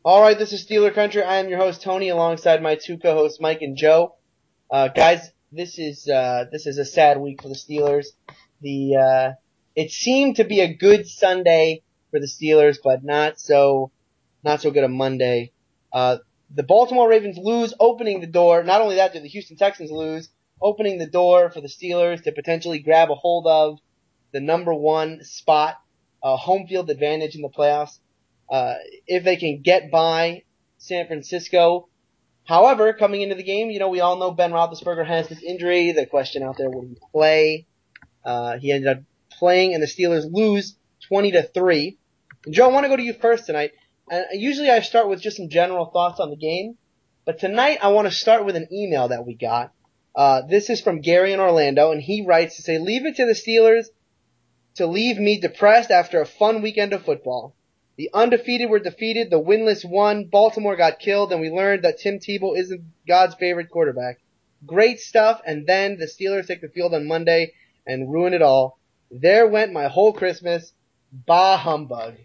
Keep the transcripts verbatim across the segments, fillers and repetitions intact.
All right, this is Steeler Country. I am your host Tony, alongside my two co-hosts Mike and Joe. Uh, guys, this is uh, this is a sad week for the Steelers. The uh, it seemed to be a good Sunday for the Steelers, but not so not so good a Monday. Uh, the Baltimore Ravens lose, opening the door. Not only that, did the Houston Texans lose, opening the door for the Steelers to potentially grab a hold of the number one spot, uh, home field advantage in the playoffs. Uh, if they can get by San Francisco. However, coming into the game, you know, we all know Ben Roethlisberger has this injury. The question out there, will he play? Uh, he ended up playing, and the Steelers lose twenty to three. And Joe, I want to go to you first tonight. And usually I start with just some general thoughts on the game, but tonight I want to start with an email that we got. Uh, this is from Gary in Orlando, and he writes to say, leave it to the Steelers to leave me depressed after a fun weekend of football. The undefeated were defeated, the winless won, Baltimore got killed, and we learned that Tim Tebow isn't God's favorite quarterback. Great stuff, and then the Steelers take the field on Monday and ruin it all. There went my whole Christmas. Bah humbug.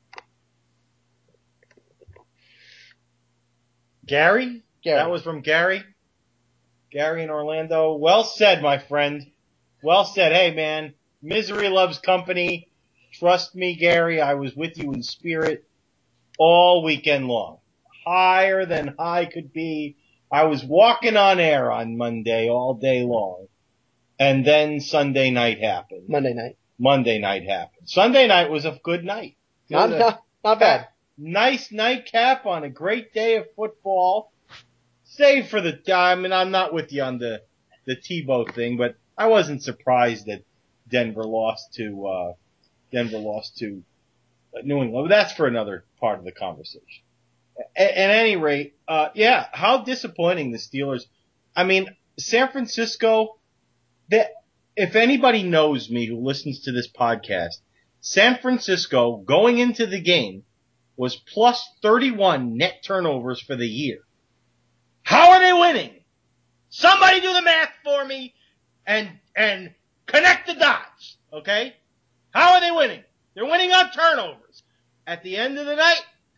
Gary? Gary. That was from Gary? Gary in Orlando. Well said, my friend. Well said. Hey, man, misery loves company. Trust me, Gary, I was with you in spirit all weekend long. Higher than high could be. I was walking on air on Monday all day long. And then Sunday night happened. Monday night. Monday night happened. Sunday night was a good night. Not, not, not bad. Nice nightcap on a great day of football. Save for the time, and I'm not with you on the, the Tebow thing, but I wasn't surprised that Denver lost to, uh, Denver lost to New England. But that's for another part of the conversation. At, at any rate, uh, yeah, how disappointing the Steelers. I mean, San Francisco, that, if anybody knows me who listens to this podcast, San Francisco going into the game was plus thirty-one net turnovers for the year. How are they winning? Somebody do the math for me and, and connect the dots, okay? How are they winning? They're winning on turnovers. At the end of the night,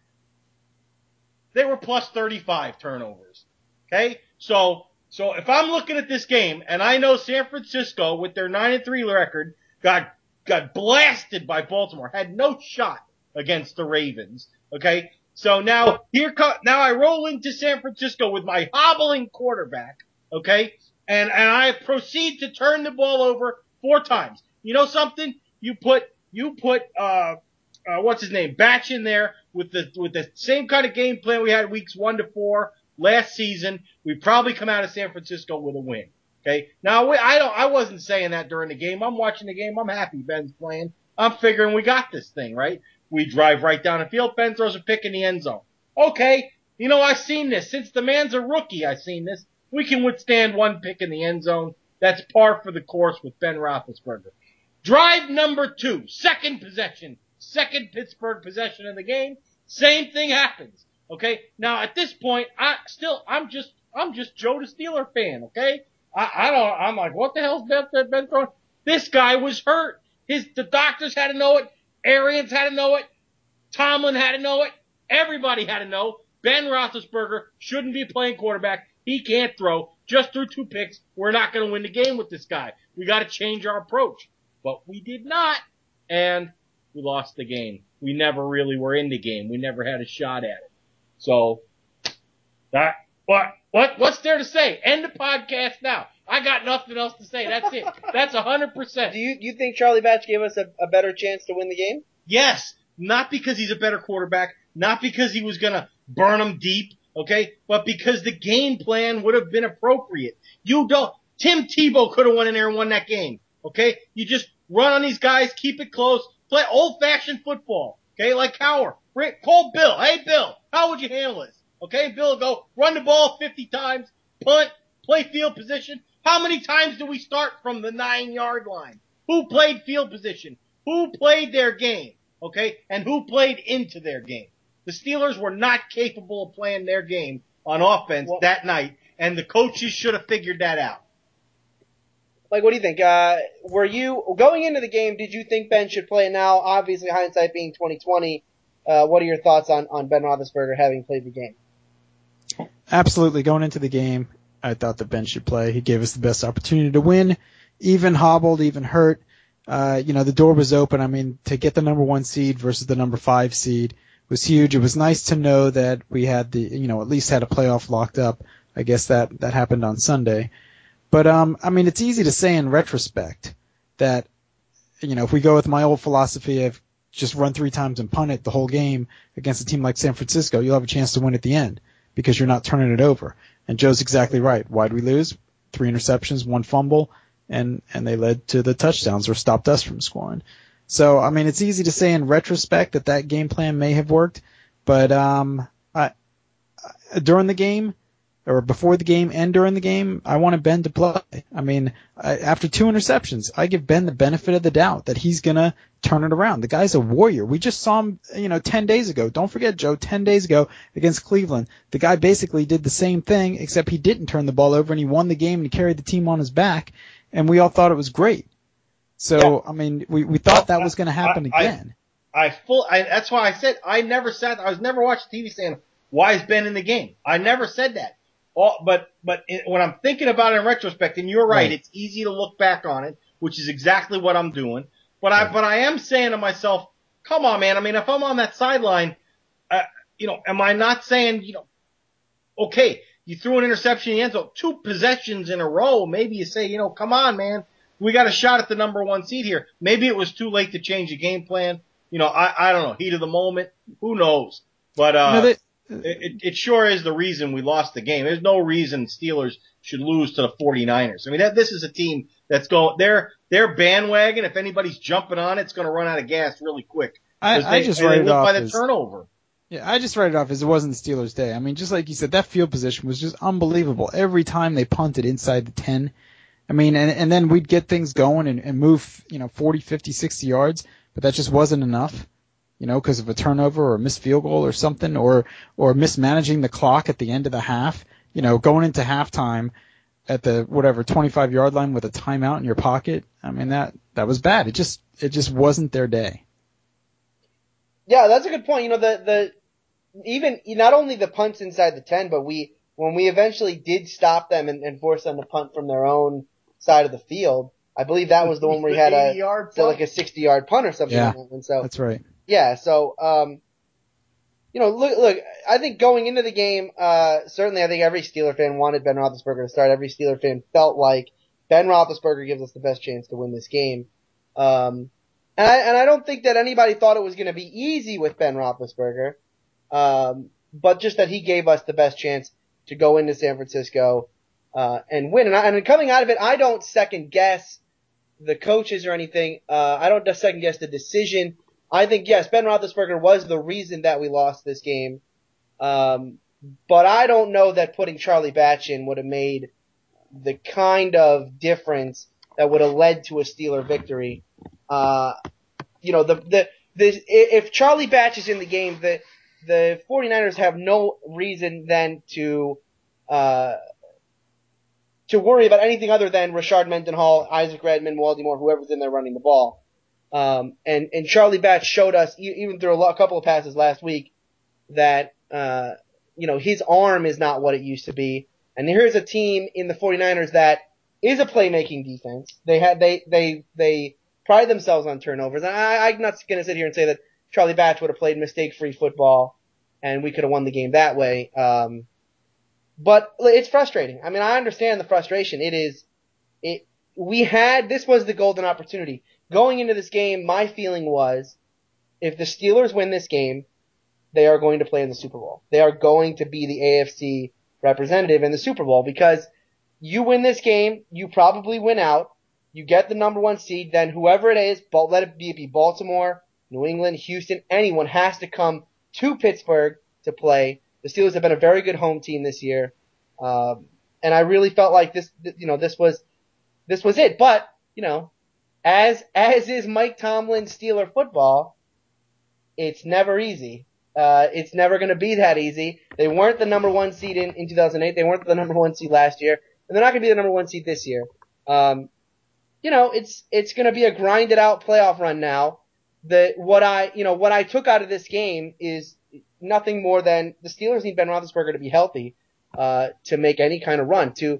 they were plus thirty-five turnovers. Okay? So, so if I'm looking at this game and I know San Francisco with their nine and three record got, got blasted by Baltimore, had no shot against the Ravens. Okay? So now, here co- now I roll into San Francisco with my hobbling quarterback. Okay? And, and I proceed to turn the ball over four times. You know something? You put, you put, uh, uh, what's his name? Batch in there with the, with the same kind of game plan we had weeks one to four last season. We probably come out of San Francisco with a win. Okay. Now we, I don't, I wasn't saying that during the game. I'm watching the game. I'm happy Ben's playing. I'm figuring we got this thing, right? We drive right down the field. Ben throws a pick in the end zone. Okay. You know, I've seen this. Since the man's a rookie, I've seen this. We can withstand one pick in the end zone. That's par for the course with Ben Roethlisberger. Drive number two, second possession, second Pittsburgh possession of the game. Same thing happens. Okay. Now at this point, I still, I'm just, I'm just Joe the Steeler fan. Okay. I, I don't, I'm like, what the hell's Ben, Ben throwing? This guy was hurt. His, the doctors had to know it. Arians had to know it. Tomlin had to know it. Everybody had to know. Ben Roethlisberger shouldn't be playing quarterback. He can't throw. Just threw two picks. We're not going to win the game with this guy. We got to change our approach. But we did not, and we lost the game. We never really were in the game. We never had a shot at it. So, that, what, what, what's there to say? End the podcast now. I got nothing else to say. That's it. That's a hundred percent. Do you, you think Charlie Batch gave us a, a better chance to win the game? Yes. Not because he's a better quarterback, not because he was gonna burn them deep, okay, but because the game plan would have been appropriate. You don't, Tim Tebow could have went in there and won that game, okay? You just run on these guys, keep it close, play old-fashioned football, okay, like Howard. Call Bill. Hey, Bill, how would you handle this? Okay, Bill will go, run the ball fifty times, punt, play field position. How many times do we start from the nine-yard line? Who played field position? Who played their game? Okay, and who played into their game? The Steelers were not capable of playing their game on offense well, that night, and the coaches should have figured that out. Like, what do you think? Uh, were you, going into the game, did you think Ben should play? Now, obviously, hindsight being twenty twenty, uh, what are your thoughts on, on Ben Roethlisberger having played the game? Absolutely. Going into the game, I thought that Ben should play. He gave us the best opportunity to win, even hobbled, even hurt. Uh, you know, the door was open. I mean, to get the number one seed versus the number five seed was huge. It was nice to know that we had the, you know, at least had a playoff locked up. I guess that, that happened on Sunday. But, um, I mean, it's easy to say in retrospect that, you know, if we go with my old philosophy of just run three times and punt it the whole game against a team like San Francisco, you'll have a chance to win at the end because you're not turning it over. And Joe's exactly right. Why'd we lose? Three interceptions, one fumble, and, and they led to the touchdowns or stopped us from scoring. So, I mean, it's easy to say in retrospect that that game plan may have worked, but, um, I, during the game, or before the game and during the game, I wanted Ben to play. I mean, I, after two interceptions, I give Ben the benefit of the doubt that he's going to turn it around. The guy's a warrior. We just saw him, you know, ten days ago. Don't forget, Joe, ten days ago against Cleveland. The guy basically did the same thing, except he didn't turn the ball over, and he won the game, and he carried the team on his back, and we all thought it was great. So, yeah. I mean, we, we thought that was going to happen I, again. I, I full. I, that's why I said I never sat. I was never watching T V saying, "Why is Ben in the game?" I never said that. All, but but in, when I'm thinking about it in retrospect, and you're right, right, it's easy to look back on it, which is exactly what I'm doing. But right. I but I am saying to myself, come on, man. I mean, if I'm on that sideline, uh, you know, am I not saying, you know, okay, you threw an interception in the end zone, two possessions in a row. Maybe you say, you know, come on, man, we got a shot at the number one seed here. Maybe it was too late to change the game plan. You know, I I don't know, heat of the moment, who knows? But uh. No, they- It, it sure is the reason we lost the game. There's no reason Steelers should lose to the 49ers. I mean, that, this is a team that's going, their, their bandwagon, if anybody's jumping on it, it's going to run out of gas really quick. I, they, I just write it off by the as, turnover. Yeah, I just write it off as it wasn't the Steelers' day. I mean, just like you said, that field position was just unbelievable. Every time they punted inside the ten, I mean, and, and then we'd get things going and, and move, you know, forty, fifty, sixty yards, but that just wasn't enough. You know, because of a turnover or a missed field goal or something, or or mismanaging the clock at the end of the half. You know, going into halftime at the whatever twenty-five yard line with a timeout in your pocket. I mean, that that was bad. It just it just wasn't their day. Yeah, that's a good point. You know, the the even not only the punts inside the ten, but we when we eventually did stop them and, and force them to punt from their own side of the field. I believe that was the one where he had a like a sixty yard punt or something. Yeah, like that. And so that's right. Yeah, so, um, you know, look, look, I think going into the game, uh, certainly I think every Steeler fan wanted Ben Roethlisberger to start. Every Steeler fan felt like Ben Roethlisberger gives us the best chance to win this game. Um, and I, and I don't think that anybody thought it was going to be easy with Ben Roethlisberger. Um, but just that he gave us the best chance to go into San Francisco, uh, and win. And, I, and coming out of it, I don't second guess the coaches or anything. Uh, I don't second guess the decision. I think, yes, Ben Roethlisberger was the reason that we lost this game. Um, but I don't know that putting Charlie Batch in would have made the kind of difference that would have led to a Steeler victory. Uh, you know, the, the, the, if Charlie Batch is in the game, the, the 49ers have no reason then to, uh, to worry about anything other than Rashard Mendenhall, Isaac Redman, Waldie Moore, whoever's in there running the ball. Um, and, and Charlie Batch showed us, even through a, lot, a couple of passes last week, that, uh, you know, his arm is not what it used to be. And here's a team in the 49ers that is a playmaking defense. They had, they, they, they pride themselves on turnovers. And I, I'm not going to sit here and say that Charlie Batch would have played mistake-free football and we could have won the game that way. Um, but it's frustrating. I mean, I understand the frustration. It is, it, we had, this was the golden opportunity. Going into this game, my feeling was, if the Steelers win this game, they are going to play in the Super Bowl. They are going to be the A F C representative in the Super Bowl because you win this game, you probably win out, you get the number one seed, then whoever it is, let it be, it be Baltimore, New England, Houston, anyone has to come to Pittsburgh to play. The Steelers have been a very good home team this year. Um, and I really felt like this, you know, this was, this was it. But, you know, As, as is Mike Tomlin's Steeler football, it's never easy. Uh, it's never gonna be that easy. They weren't the number one seed in, in two thousand eight. They weren't the number one seed last year. And they're not gonna be the number one seed this year. Um, you know, it's, it's gonna be a grinded out playoff run now. the what I you know what I took out of this game is nothing more than the Steelers need Ben Roethlisberger to be healthy uh, to make any kind of run. To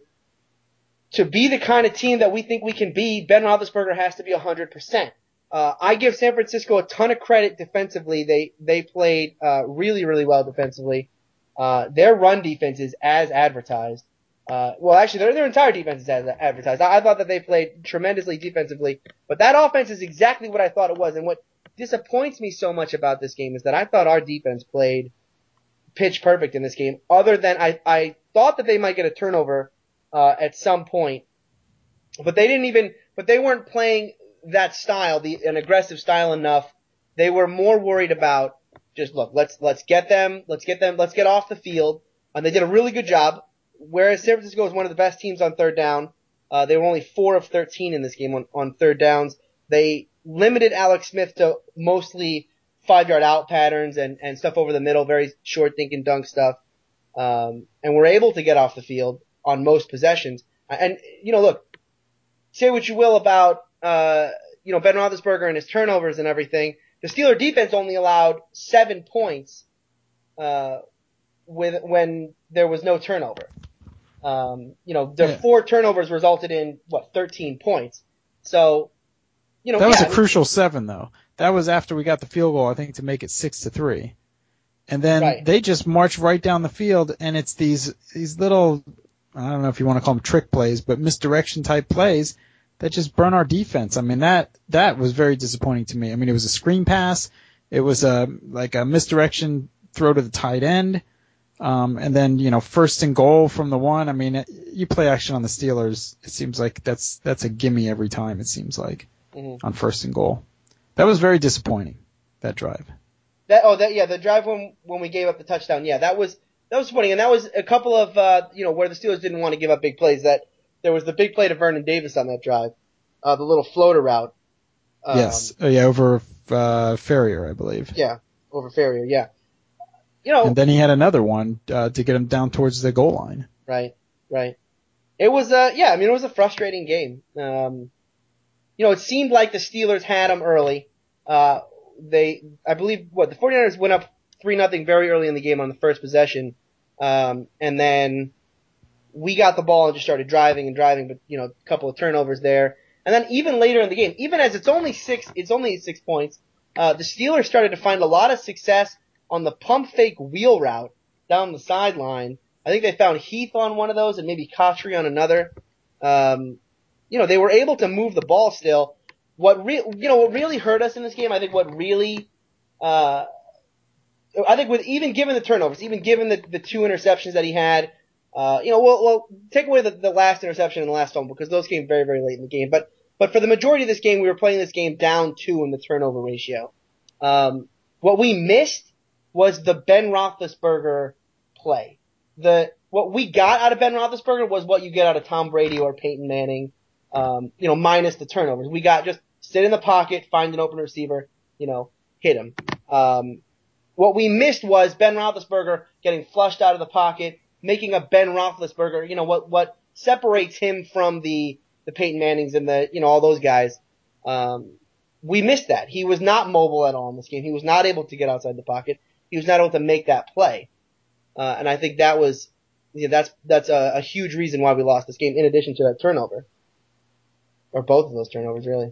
to be the kind of team that we think we can be, Ben Roethlisberger has to be one hundred percent. Uh, I give San Francisco a ton of credit defensively. They they played uh, really really well defensively. Uh, their run defense is as advertised. Uh, well, actually, their their entire defense is as advertised. I, I thought that they played tremendously defensively, but that offense is exactly what I thought it was. And what disappoints me so much about this game is that I thought our defense played pitch perfect in this game. Other than I I thought that they might get a turnover uh, at some point, but they didn't even. But they weren't playing that style, the an aggressive style enough. They were more worried about just look, let's let's get them, let's get them, let's get off the field, and they did a really good job. Whereas San Francisco is one of the best teams on third down, uh, they were only four of thirteen in this game on, on third downs. They limited Alex Smith to mostly five yard out patterns and and stuff over the middle, very short dink and dunk stuff, um, and were able to get off the field on most possessions. And you know, look, say what you will about uh, you know Ben Roethlisberger and his turnovers and everything. The Steeler defense only allowed seven points uh, with when there was no turnover. Um, you know, their Yeah. four turnovers resulted in what thirteen points. So, you know, That was yeah, a I mean, crucial seven, though. That was after we got the field goal, I think, to make it six to three. And then Right. they just march right down the field, and it's these these little, I don't know if you want to call them trick plays, but misdirection type plays that just burn our defense. I mean, that that was very disappointing to me. I mean, it was a screen pass, it was a like a misdirection throw to the tight end, um, and then you know first and goal from the one. I mean, you play action on the Steelers, it seems like that's that's a gimme every time. It seems like mm-hmm. on first and goal. That was very disappointing, that drive. that oh that yeah the drive when when we gave up the touchdown, yeah, that was that was funny, and that was a couple of uh, you know where the Steelers didn't want to give up big plays. That there was the big play to Vernon Davis on that drive, uh, the little floater route. Um, Yes, oh, yeah, over uh, Ferrier, I believe. Yeah, over Ferrier, yeah. You know, And then he had another one uh, to get him down towards the goal line. right, right. It was uh yeah, I mean it was a frustrating game. Um, you know, it seemed like the Steelers had them early. Uh, they, I believe, what the 49ers went up three nothing very early in the game on the first possession, um, and then we got the ball and just started driving and driving, but you know, a couple of turnovers there. And then even later in the game, even as it's only six, it's only six points, uh, the Steelers started to find a lot of success on the pump fake wheel route down the sideline. I think they found Heath on one of those and maybe Kotri on another. Um, you know, they were able to move the ball still. What re- you know, what really hurt us in this game, I think what really, uh, I think with even given the turnovers, even given the, the two interceptions that he had, Uh, you know, well, well, take away the, the last interception and the last fumble because those came very, very late in the game. But, but for the majority of this game, we were playing this game down two in the turnover ratio. Um, what we missed was the Ben Roethlisberger play. The, what we got out of Ben Roethlisberger was what you get out of Tom Brady or Peyton Manning, um, you know, minus the turnovers. We got just sit in the pocket, find an open receiver, you know, hit him. Um, what we missed was Ben Roethlisberger getting flushed out of the pocket, making a Ben Roethlisberger, you know, what, what separates him from the, the Peyton Mannings and the, you know, all those guys. Um, we missed that. He was not mobile at all in this game. He was not able to get outside the pocket. He was not able to make that play. Uh, and I think that was, you know, that's, that's a, a huge reason why we lost this game in addition to that turnover. Or both of those turnovers, really.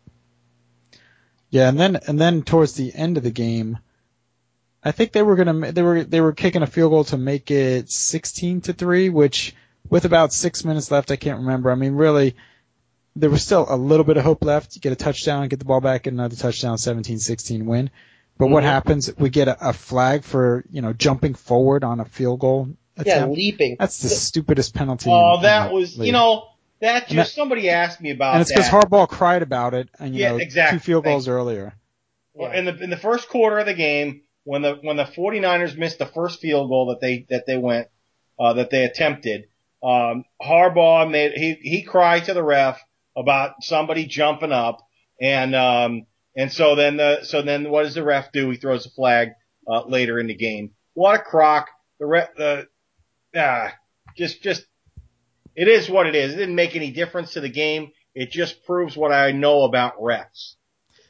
Yeah, and then, and then towards the end of the game, I think they were gonna they were they were kicking a field goal to make it sixteen to three, which with about six minutes left, I can't remember. I mean, really, there was still a little bit of hope left. You get a touchdown, get the ball back, get another touchdown, seventeen sixteen win. But Mm-hmm. what happens? We get a, a flag for you know jumping forward on a field goal attempt. Yeah, leaping. That's the stupidest penalty. Oh, in, that in was league. you know that just And that- somebody asked me about and it's because that. Harbaugh cried about it, and you Yeah, know exactly. two field goals Thank earlier. Well, in the in the first quarter of the game, when the when the 49ers missed the first field goal that they that they went uh, that they attempted, um, Harbaugh made he he cried to the ref about somebody jumping up, and um, and so then the so then what does the ref do? He throws a flag uh, later in the game. What a crock! The ref the ah just just it is what it is. It didn't make any difference to the game. It just proves what I know about refs.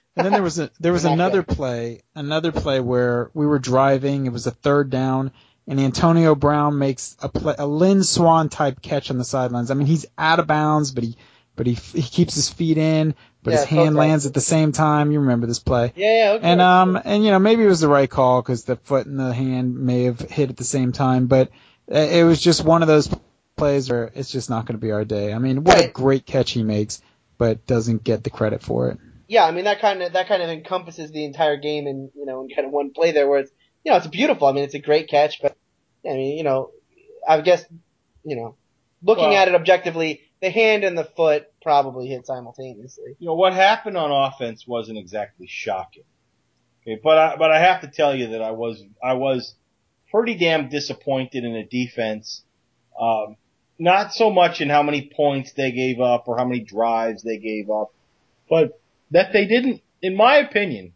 And then there was a there was Not another good. play, another play where we were driving. It was a third down, and Antonio Brown makes a play, a Lynn Swan type catch on the sidelines. I mean, he's out of bounds, but he but he he keeps his feet in, but Yeah, his hand protest. lands at the same time. You remember this play? Yeah, yeah, okay. And um and you know maybe it was the right call because the foot and the hand may have hit at the same time, but it was just one of those plays where it's just not going to be our day. I mean, what Right. a great catch he makes, but doesn't get the credit for it. Yeah, I mean that kind of that kind of encompasses the entire game in you know in kind of one play there, where it's you know it's beautiful. I mean it's a great catch, but I mean you know I guess you know looking Well- at it objectively, the hand and the foot probably hit simultaneously. You know, what happened on offense wasn't exactly shocking. Okay, but I, but I have to tell you that I was, I was pretty damn disappointed in the defense. Um, not so much in how many points they gave up or how many drives they gave up, but that they didn't, in my opinion,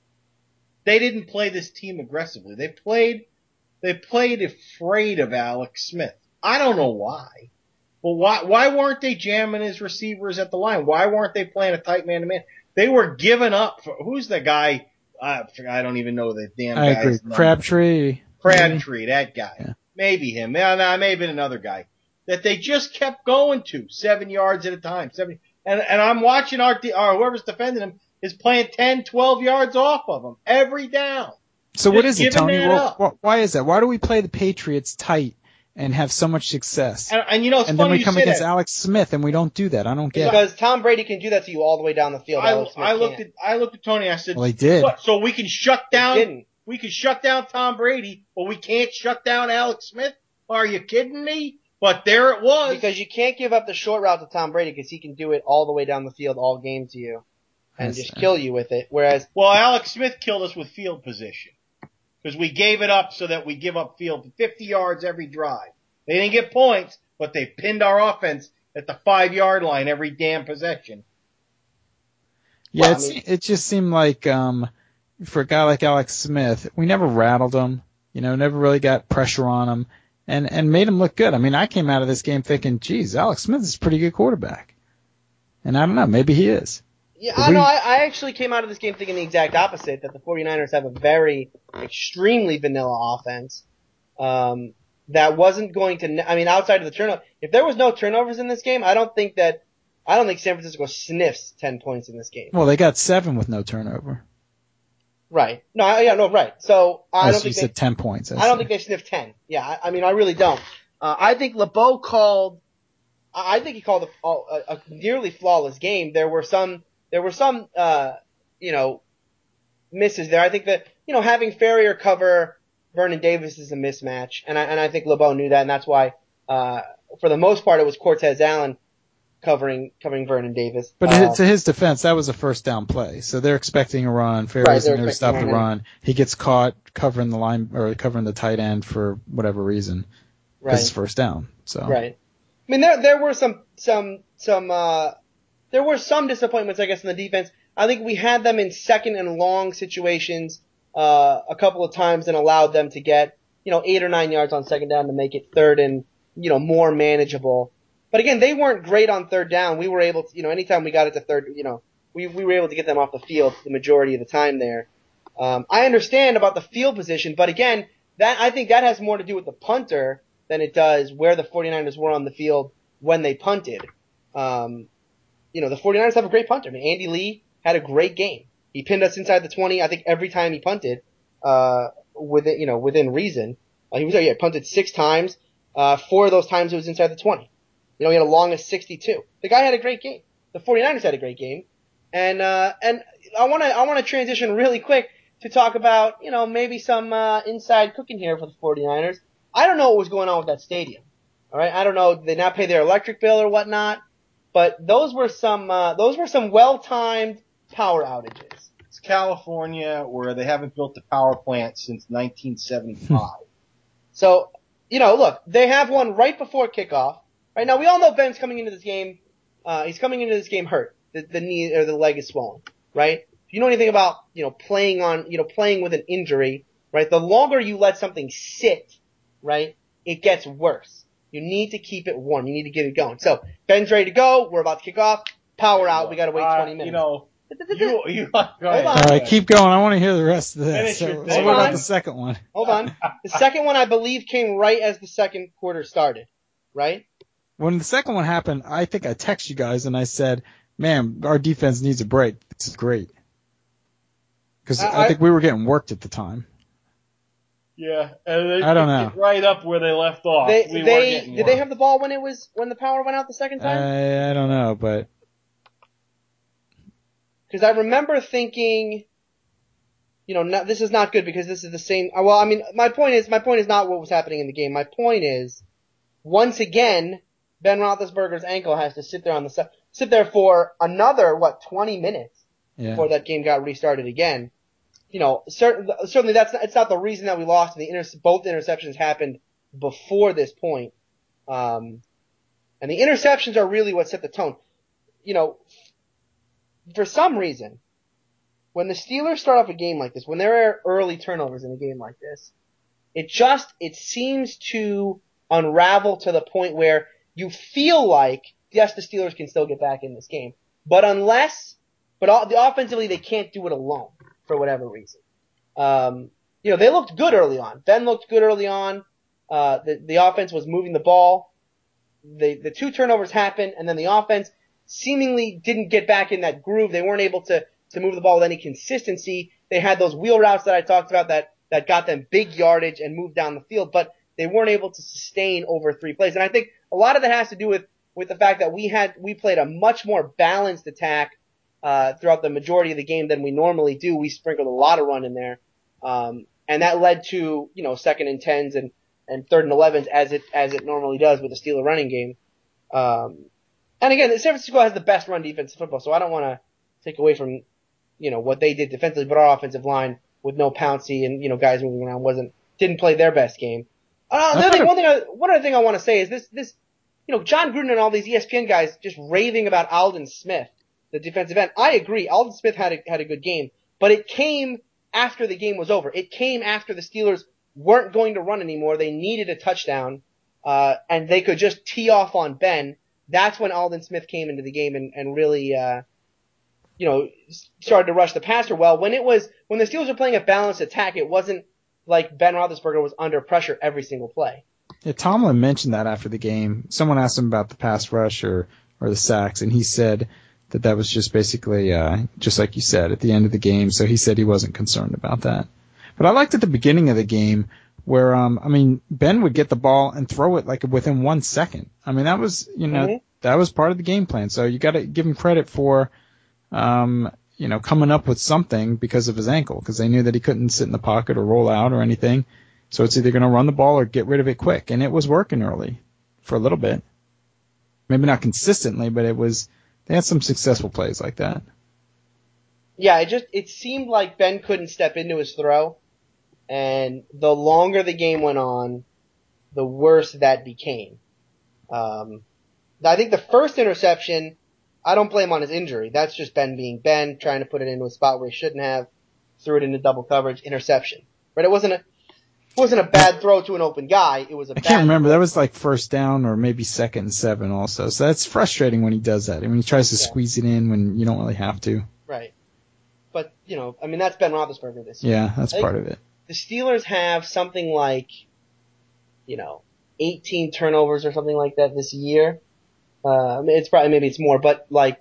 they didn't play this team aggressively. They played, they played afraid of Alex Smith. I don't know why. Well, why, why weren't they jamming his receivers at the line? Why weren't they playing a tight man-to-man? They were giving up. For, who's the guy? Uh, I don't even know the damn I guy's agree. number. Crabtree. Crabtree, that guy. Yeah. Maybe him. No, no, it may have been another guy. That they just kept going to, seven yards at a time. Seven, and, and I'm watching our, our, whoever's defending him is playing ten, twelve yards off of him every down. So what Just is it, giving Tony? that Well, up. wh- why is that? Why do we play the Patriots tight and have so much success? And, and you know, it's And funny then we you come say against that. Alex Smith and we don't do that. I don't get it. Because Tom Brady can do that to you all the way down the field. I, Alex Smith I looked can't. at I looked at Tony. I said, Well, he did. "What? So we can shut He down? didn't. We can shut down Tom Brady, but we can't shut down Alex Smith? Are you kidding me?" But there it was. Because you can't give up the short route to Tom Brady because he can do it all the way down the field all game to you and That's just fair. kill you with it. Whereas Well, Alex Smith killed us with field position because we gave it up so that we give up field fifty yards every drive. They didn't get points, but they pinned our offense at the five yard line every damn possession. Yeah, Well, I it's, mean- it just seemed like um, for a guy like Alex Smith, we never rattled him. You know, never really got pressure on him, and and made him look good. I mean, I came out of this game thinking, geez, Alex Smith is a pretty good quarterback. And I don't know, maybe he is. Yeah, But I we- know. I, I actually came out of this game thinking the exact opposite, that the 49ers have a very, extremely vanilla offense um, that wasn't going to, I mean, outside of the turnover, if there was no turnovers in this game, I don't think that, I don't think San Francisco sniffs ten points in this game. Well, they got seven with no turnover. Right. No, I, yeah, no, right. So, I Oh, don't so you think they, said ten points. I don't think they sniffed ten. Yeah, I, I mean, I really don't. Uh, I think LeBeau called, I think he called a, a, a nearly flawless game. There were some, there were some, uh, you know, misses there. I think that, you know, having Ferrier cover Vernon Davis is a mismatch, and I, and I think LeBeau knew that, and that's why, uh, for the most part, it was Cortez Allen covering, covering Vernon Davis. But Uh, to his defense, that was a first down play. So they're expecting a run. Right, Ferris they're and there to stop the expecting a run. run. He gets caught covering the line or covering the tight end for whatever reason because it's right, first down. So right. I mean, there, there were some, some, some, uh, there were some disappointments, I guess, in the defense. I think we had them in second and long situations, uh, a couple of times and allowed them to get, you know, eight or nine yards on second down to make it third and, you know, more manageable. But again, they weren't great on third down. We were able to, you know, anytime we got it to third, you know, we, we were able to get them off the field the majority of the time there. Um, I understand about the field position, but again, that, I think that has more to do with the punter than it does where the 49ers were on the field when they punted. Um, you know, the 49ers have a great punter. I mean, Andy Lee had a great game. He pinned us inside the twenty, I think, every time he punted, uh, within, you know, within reason. Uh, he was, yeah, punted six times. Uh, four of those times it was inside the twenty. You know, he had a long of sixty-two. The guy had a great game. The 49ers had a great game. And, uh, and I wanna, I wanna transition really quick to talk about, you know, maybe some, uh, inside cooking here for the 49ers. I don't know what was going on with that stadium. Alright, I don't know, did they not pay their electric bill or whatnot? But those were some, uh, those were some well-timed power outages. It's California where they haven't built a power plant since nineteen seventy-five. So, you know, look, they have one right before kickoff. Right now, we all know Ben's coming into this game. Uh, he's coming into this game hurt. The, the knee or the leg is swollen. Right? If you know anything about, you know, playing on, you know, playing with an injury, right? The longer you let something sit, right, it gets worse. You need to keep it warm. You need to get it going. So Ben's ready to go. We're about to kick off. Power out. We got to wait Uh, twenty minutes. You know, You, you, go Hold ahead. on. All right, keep going. I want to hear the rest of this. Finish your So, thing. so what Hold about on. the second one? Hold on. The second one, I believe, came right as the second quarter started, right? When the second one happened, I think I texted you guys and I said, man, our defense needs a break. This is great. Because I, I- I think we were getting worked at the time. Yeah, and they I don't picked know. it right up where they left off. They we were they getting did worked. they have the ball when it was when the power went out the second time? I, I don't know, but Because I remember thinking, you know, no, this is not good because this is the same. Well, I mean, my point is my point is not what was happening in the game. My point is, once again, Ben Roethlisberger's ankle has to sit there on the si- sit there for another what twenty minutes yeah. before that game got restarted again. You know, certain, certainly that's not, it's not the reason that we lost. And the inter- both interceptions happened before this point. Um, and the interceptions are really what set the tone. You know, for some reason, when the Steelers start off a game like this, when there are early turnovers in a game like this, it just, it seems to unravel to the point where you feel like, yes, the Steelers can still get back in this game. But unless, but all, the offensively they can't do it alone for whatever reason. Um, you know, they looked good early on. Ben looked good early on. Uh, the, the offense was moving the ball. The, the two turnovers happened, and then the offense seemingly didn't get back in that groove. They weren't able to, to move the ball with any consistency. They had those wheel routes that I talked about that, that got them big yardage and moved down the field, but they weren't able to sustain over three plays. And I think a lot of that has to do with, with the fact that we had, we played a much more balanced attack, uh, throughout the majority of the game than we normally do. We sprinkled a lot of run in there. Um, and that led to, you know, second and tens and, and third and elevens as it, as it normally does with the Steeler running game. Um, and again, San Francisco has the best run defense in football, so I don't want to take away from, you know, what they did defensively, but our offensive line with no Pouncey and, you know, guys moving around wasn't, didn't play their best game. Uh, the other thing, one thing I, one other thing I want to say is this, this, you know, John Gruden and all these E S P N guys just raving about Aldon Smith, the defensive end. I agree, Aldon Smith had a, had a good game, but it came after the game was over. It came after the Steelers weren't going to run anymore. They needed a touchdown, uh, and they could just tee off on Ben. That's when Aldon Smith came into the game and, and really, uh, you know, started to rush the passer well. When it was, when the Steelers were playing a balanced attack, it wasn't like Ben Roethlisberger was under pressure every single play. Yeah, Tomlin mentioned that after the game. Someone asked him about the pass rush or, or the sacks, and he said that that was just basically, uh, just like you said, at the end of the game. So he said he wasn't concerned about that. But I liked at the beginning of the game where, um, I mean, Ben would get the ball and throw it like within one second. I mean, that was, you know, mm-hmm. that was part of the game plan. So you got to give him credit for, um, you know, coming up with something because of his ankle, because they knew that he couldn't sit in the pocket or roll out or anything. So it's either going to run the ball or get rid of it quick. And it was working early for a little bit. Maybe not consistently, but it was, they had some successful plays like that. Yeah, it just, it seemed like Ben couldn't step into his throw. And the longer the game went on, the worse that became. Um, I think the first interception, I don't blame on his injury. That's just Ben being Ben, trying to put it into a spot where he shouldn't have, threw it into double coverage, interception. Right? It wasn't a, it wasn't a bad throw to an open guy. It was a I bad can't remember. throw. That was like first down or maybe second and seven also. So that's frustrating when he does that. I mean, he tries to Yeah. squeeze it in when you don't really have to. Right. But, you know, I mean, that's Ben Roethlisberger this year. Yeah, that's I part of it. The Steelers have something like, you know, eighteen turnovers or something like that this year. Uh, it's probably, maybe it's more, but like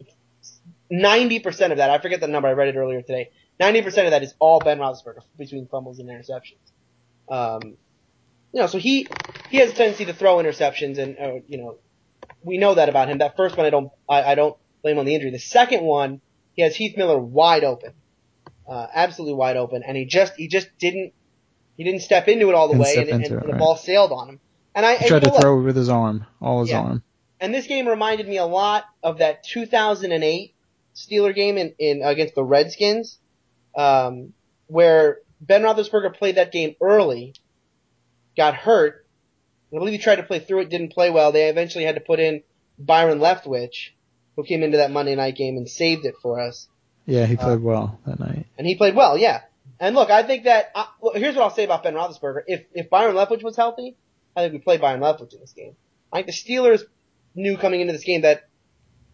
ninety percent of that, I forget the number, I read it earlier today, ninety percent of that is all Ben Roethlisberger between fumbles and interceptions. Um, you know, so he, he has a tendency to throw interceptions and, uh, you know, we know that about him. That first one I don't, I, I don't blame on the injury. The second one, he has Heath Miller wide open. Uh, absolutely wide open, and he just, he just didn't, he didn't step into it all the Didn't way, step and, and, into it, and the right. ball sailed on him. And I, He and tried you know to throw what? it with his arm, all his Yeah. arm. And this game reminded me a lot of that two thousand eight Steeler game in, in against the Redskins, um, where Ben Roethlisberger played that game early, got hurt. I believe he tried to play through it, didn't play well. They eventually had to put in Byron Leftwich, who came into that Monday night game and saved it for us. Yeah, he played uh, well that night. And he played well, yeah. And look, I think that, uh, look, here's what I'll say about Ben Roethlisberger. If, if Byron Leftwich was healthy, I think we played Byron Leftwich in this game. I think the Steelers knew coming into this game that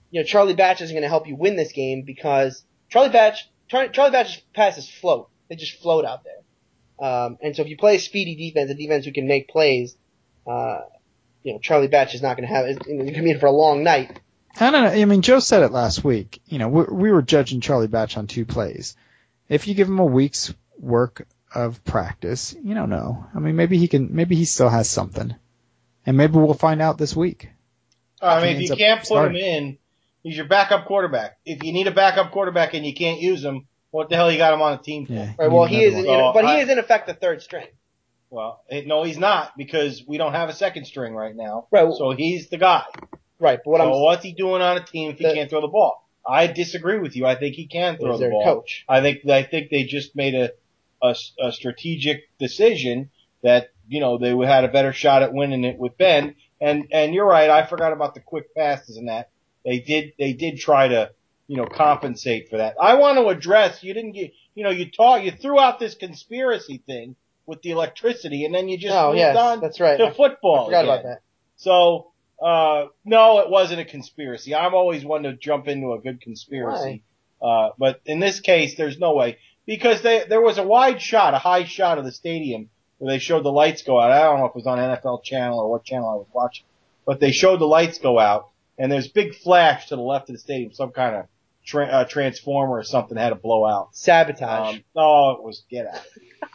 you know, Charlie Batch isn't going to help you win this game because Charlie Batch, Char- Charlie Batch's passes float. They just float out there. Um, and so if you play a speedy defense, a defense who can make plays, uh, you know, Charlie Batch is not going to have, it's going to be in for a long night. I don't know. I mean, Joe said it last week. You know, we, we were judging Charlie Batch on two plays. If you give him a week's work of practice, you don't know. I mean, maybe he can, maybe he still has something. And maybe we'll find out this week. I mean, if you can't put starting. him in, he's your backup quarterback. If you need a backup quarterback and you can't use him, what the hell you got him on a team for? Yeah, right, well, he is, in, so but he I, is in effect the third string. Well, no, he's not because we don't have a second string right now. Right. So he's the guy. Right. But what so I'm, what's he doing on a team if he the, can't throw the ball? I disagree with you. I think he can throw the ball. Coach? I think I think they just made a, a a strategic decision that you know they had a better shot at winning it with Ben. And and you're right. I forgot about the quick passes and that. They did they did try to you know compensate for that. I want to address. You didn't get you know you taught you threw out this conspiracy thing with the electricity, and then you just oh, moved yes, on that's right. to football. I forgot again. about that. So, uh, no, it wasn't a conspiracy. I'm always one to jump into a good conspiracy. Why? Uh, but in this case, there's no way. Because they, there was a wide shot, a high shot of the stadium where they showed the lights go out. I don't know if it was on N F L channel or what channel I was watching. But they showed the lights go out, and there's a big flash to the left of the stadium. Some kind of tra- uh, transformer or something had to blow out. Sabotage. Um, no, it was get out.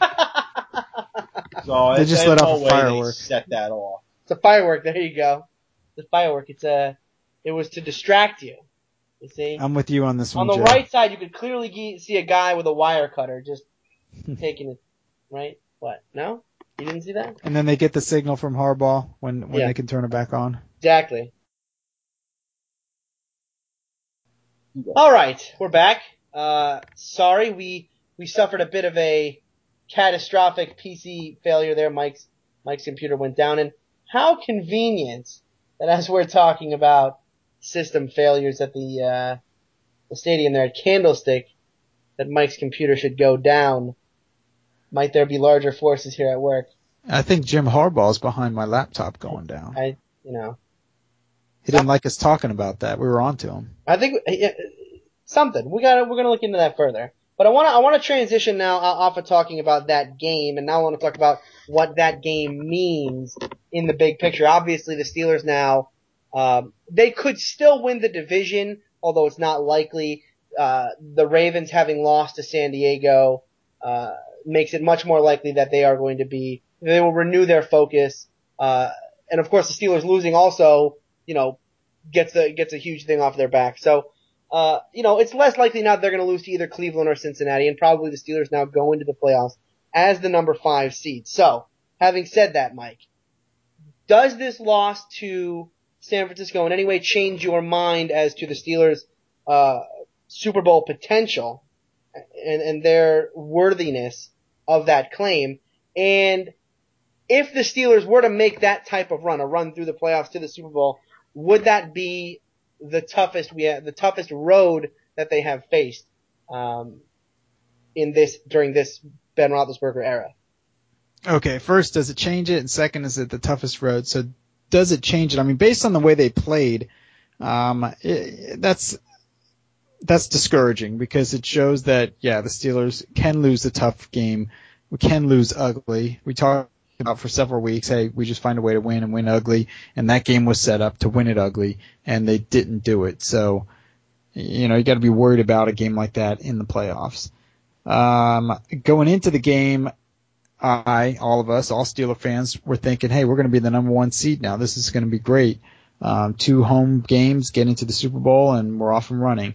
So they just let no off a firework. Set that off. It's a firework. There you go. It's a firework. It's a. It was to distract you. You see. I'm with you on this one. On the Joe. right side, you could clearly ge- see a guy with a wire cutter just taking it. Right? What? No? You didn't see that? And then they get the signal from Harbaugh when when yeah. they can turn it back on. Exactly. All right, we're back. Uh, sorry, we we suffered a bit of a catastrophic P C failure there. Mike's Mike's computer went down, and how convenient that as we're talking about system failures at the uh, the stadium there at Candlestick, that Mike's computer should go down. Might there be larger forces here at work? I think Jim Harbaugh's behind my laptop going down. I, you know, he didn't like us talking about that. We were on to him. I think uh, something. We got. We're gonna look into that further. But I want to I want to transition now off of talking about that game, and now I want to talk about what that game means in the big picture. Obviously, the Steelers now, um, they could still win the division, although it's not likely. Uh, the Ravens having lost to San Diego uh, makes it much more likely that they are going to be, they will renew their focus. Uh, and of course, the Steelers losing also, you know, gets a, gets a huge thing off their back. So, Uh, you know, it's less likely now that they're going to lose to either Cleveland or Cincinnati, and probably the Steelers now go into the playoffs as the number five seed. So, having said that, Mike, does this loss to San Francisco in any way change your mind as to the Steelers' uh, Super Bowl potential and, and their worthiness of that claim? And if the Steelers were to make that type of run, a run through the playoffs to the Super Bowl, would that be the toughest we have, the toughest road that they have faced um, in this during this Ben Roethlisberger era? Okay, first, does it change it? And second, is it the toughest road? So does it change it? I mean, based on the way they played, um, it, that's that's discouraging because it shows that, yeah, the Steelers can lose a tough game. We can lose ugly. We talked about for several weeks, hey, we just find a way to win and win ugly, and that game was set up to win it ugly, and they didn't do it. So, you know, you got to be worried about a game like that in the playoffs. Um, going into the game, I, all of us, all Steeler fans, were thinking, hey, we're going to be the number one seed now. This is going to be great. Um, two home games, get into the Super Bowl, and we're off and running.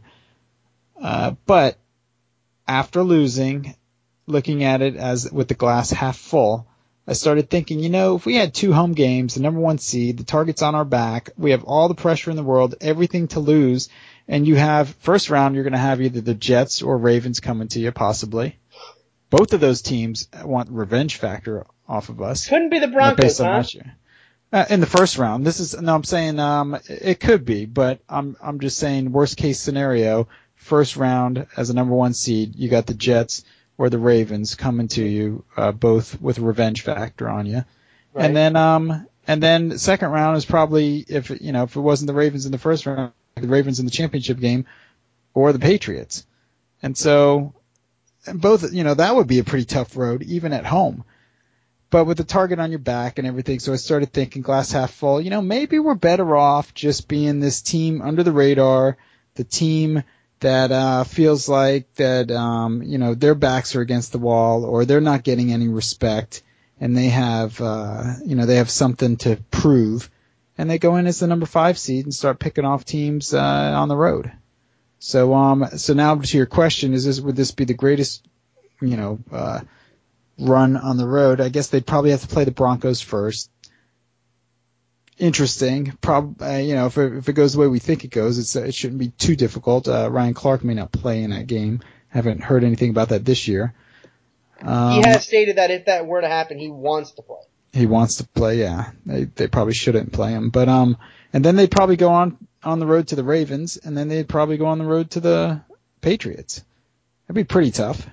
Uh, but after losing, looking at it as with the glass half full, I started thinking, you know, if we had two home games, the number one seed, the target's on our back, we have all the pressure in the world, everything to lose, and you have, first round, you're going to have either the Jets or Ravens coming to you, possibly. Both of those teams want revenge factor off of us. Couldn't be the Broncos, huh? Uh, in the first round. This is, no, I'm saying, um, it could be, but I'm, I'm just saying worst case scenario, first round as a number one seed, you got the Jets or the Ravens coming to you, uh, both with a revenge factor on you. Right. And then, um, and then second round is probably, if, you know, if it wasn't the Ravens in the first round, the Ravens in the championship game or the Patriots. And so and both, you know, that would be a pretty tough road, even at home. But with the target on your back and everything, so I started thinking glass half full, you know, maybe we're better off just being this team under the radar, the team that uh, feels like that, um, you know, their backs are against the wall or they're not getting any respect and they have, uh, you know, they have something to prove. And they go in as the number five seed and start picking off teams uh, on the road. So, um, so now to your question, is this would this be the greatest, you know, uh, run on the road? I guess they'd probably have to play the Broncos first. Interesting. Prob, uh, you know, if it, if it goes the way we think it goes, it's, uh, it shouldn't be too difficult. Uh, Ryan Clark may not play in that game. Haven't heard anything about that this year. Um, he has stated that if that were to happen, he wants to play. He wants to play, yeah. They they probably shouldn't play him, but um, and then they'd probably go on on the road to the Ravens, and then they'd probably go on the road to the Patriots. That'd be pretty tough.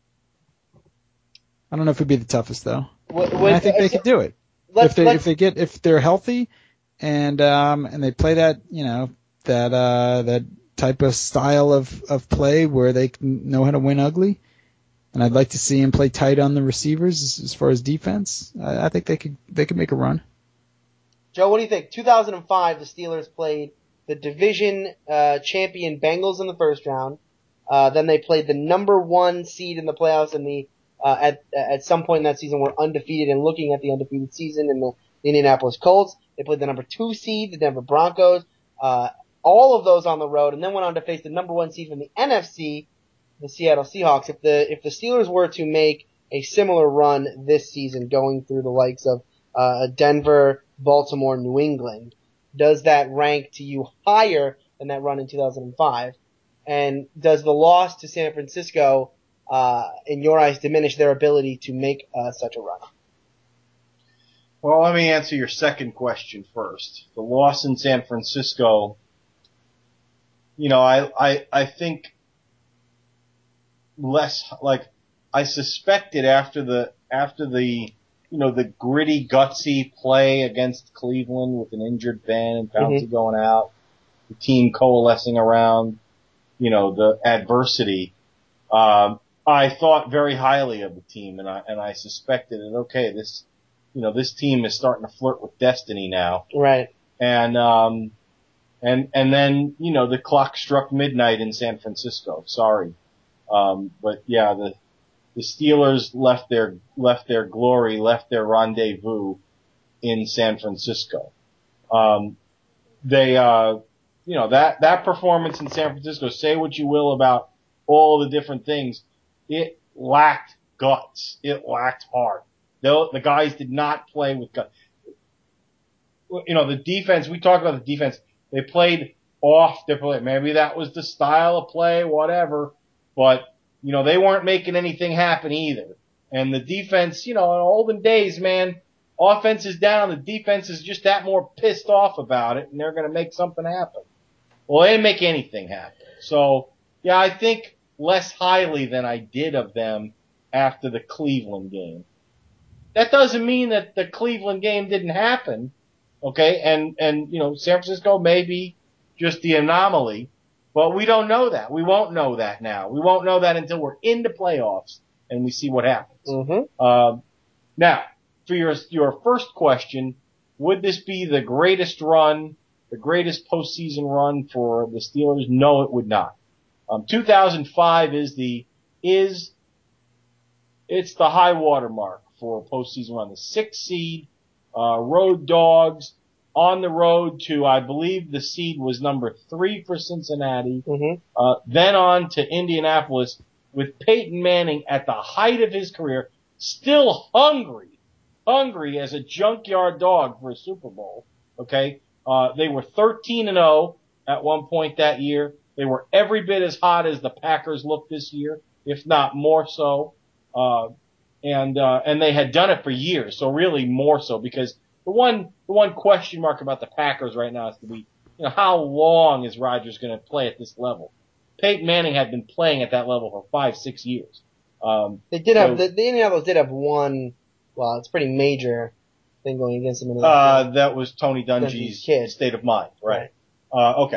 I don't know if it'd be the toughest though. What, what, and I think they could do it if they if they get if they're healthy, and um and they play that you know that uh that type of style of of play where they can know how to win ugly. And I'd like to see him play tight on the receivers as, as far as defense. I, I think they could they could make a run. Joe, what do you think? two thousand five, the Steelers played the division uh, champion Bengals in the first round. Uh, then they played the number one seed in the playoffs, and the uh, at at some point in that season were undefeated. And looking at the undefeated season in the Indianapolis Colts, they played the number two seed, the Denver Broncos. Uh, all of those on the road, and then went on to face the number one seed from the N F C. The Seattle Seahawks. If the if the Steelers were to make a similar run this season, going through the likes of uh, Denver, Baltimore, New England, does that rank to you higher than that run in two thousand five? And does the loss to San Francisco, uh, in your eyes, diminish their ability to make uh, such a run? Well, let me answer your second question first. The loss in San Francisco, you know, I I, I think. Less like I suspected after the after the you know the gritty gutsy play against Cleveland with an injured Ben and Pouncey mm-hmm. going out, the team coalescing around you know the adversity. Um, I thought very highly of the team, and I and I suspected that okay, this you know this team is starting to flirt with destiny now, right? And um, and and then you know the clock struck midnight in San Francisco. Sorry. Um, but yeah, the, the Steelers left their, left their glory, left their rendezvous in San Francisco. Um, they, uh, you know, that, that performance in San Francisco, say what you will about all the different things, it lacked guts. It lacked heart. The, the guys did not play with guts. You know, the defense, we talked about the defense, they played off their play. Maybe that was the style of play, whatever. But, you know, they weren't making anything happen either. And the defense, you know, in olden days, man, offense is down, the defense is just that more pissed off about it, and they're going to make something happen. Well, they didn't make anything happen. So, yeah, I think less highly than I did of them after the Cleveland game. That doesn't mean that the Cleveland game didn't happen, okay? And, and, you know, San Francisco may be just the anomaly. But we don't know that. We won't know that now. We won't know that until we're in the playoffs and we see what happens. Mm-hmm. Um, now, for your your first question, would this be the greatest run, the greatest postseason run for the Steelers? No, it would not. Um, two thousand five is the is it's the high water mark for a postseason run. The sixth seed, uh, road dogs. On the road to, I believe the seed was number three for Cincinnati, mm-hmm. uh, then on to Indianapolis with Peyton Manning at the height of his career, still hungry, hungry as a junkyard dog for a Super Bowl, okay? Uh, they were thirteen and oh at one point that year. They were every bit as hot as the Packers look this year, if not more so. Uh, and, uh, and they had done it for years, so really more so because The one, the one question mark about the Packers right now is to be, you know, how long is Rodgers going to play at this level? Peyton Manning had been playing at that level for five, six years. Um, they did so, have, the, the Indianapolis did have one, well, it's a pretty major thing going against them. In the uh, that was Tony Dungy's kid. state of mind, right? right. Uh, okay.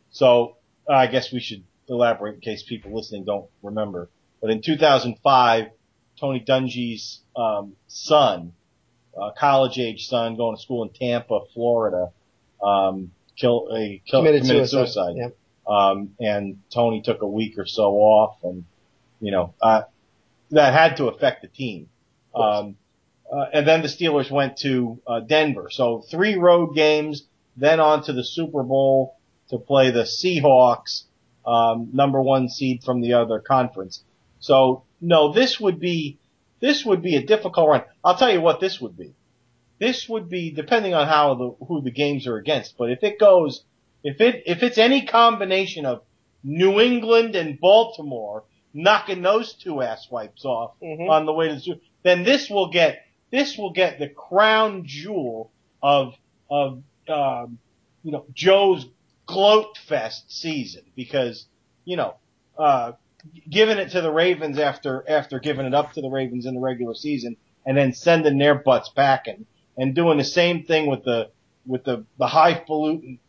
So uh, I guess we should elaborate in case people listening don't remember. But in two thousand five, Tony Dungy's um, son, uh, college-age son, going to school in Tampa, Florida, um, kill, uh, kill, committed, committed suicide. suicide. Yeah. Um, and Tony took a week or so off, and you know uh, that had to affect the team. Um, uh, and then the Steelers went to uh, Denver, so three road games, then on to the Super Bowl to play the Seahawks, um, number one seed from the other conference. So no, this would be this would be a difficult run. I'll tell you what this would be. This would be depending on how the who the games are against. But if it goes, if it if it's any combination of New England and Baltimore knocking those two ass wipes off Mm-hmm. on the way to the Super, then this will get this will get the crown jewel of of um, you know Joe's gloat fest season, because you know uh, giving it to the Ravens after after giving it up to the Ravens in the regular season and then sending their butts packing and doing the same thing with the with the the highfalutin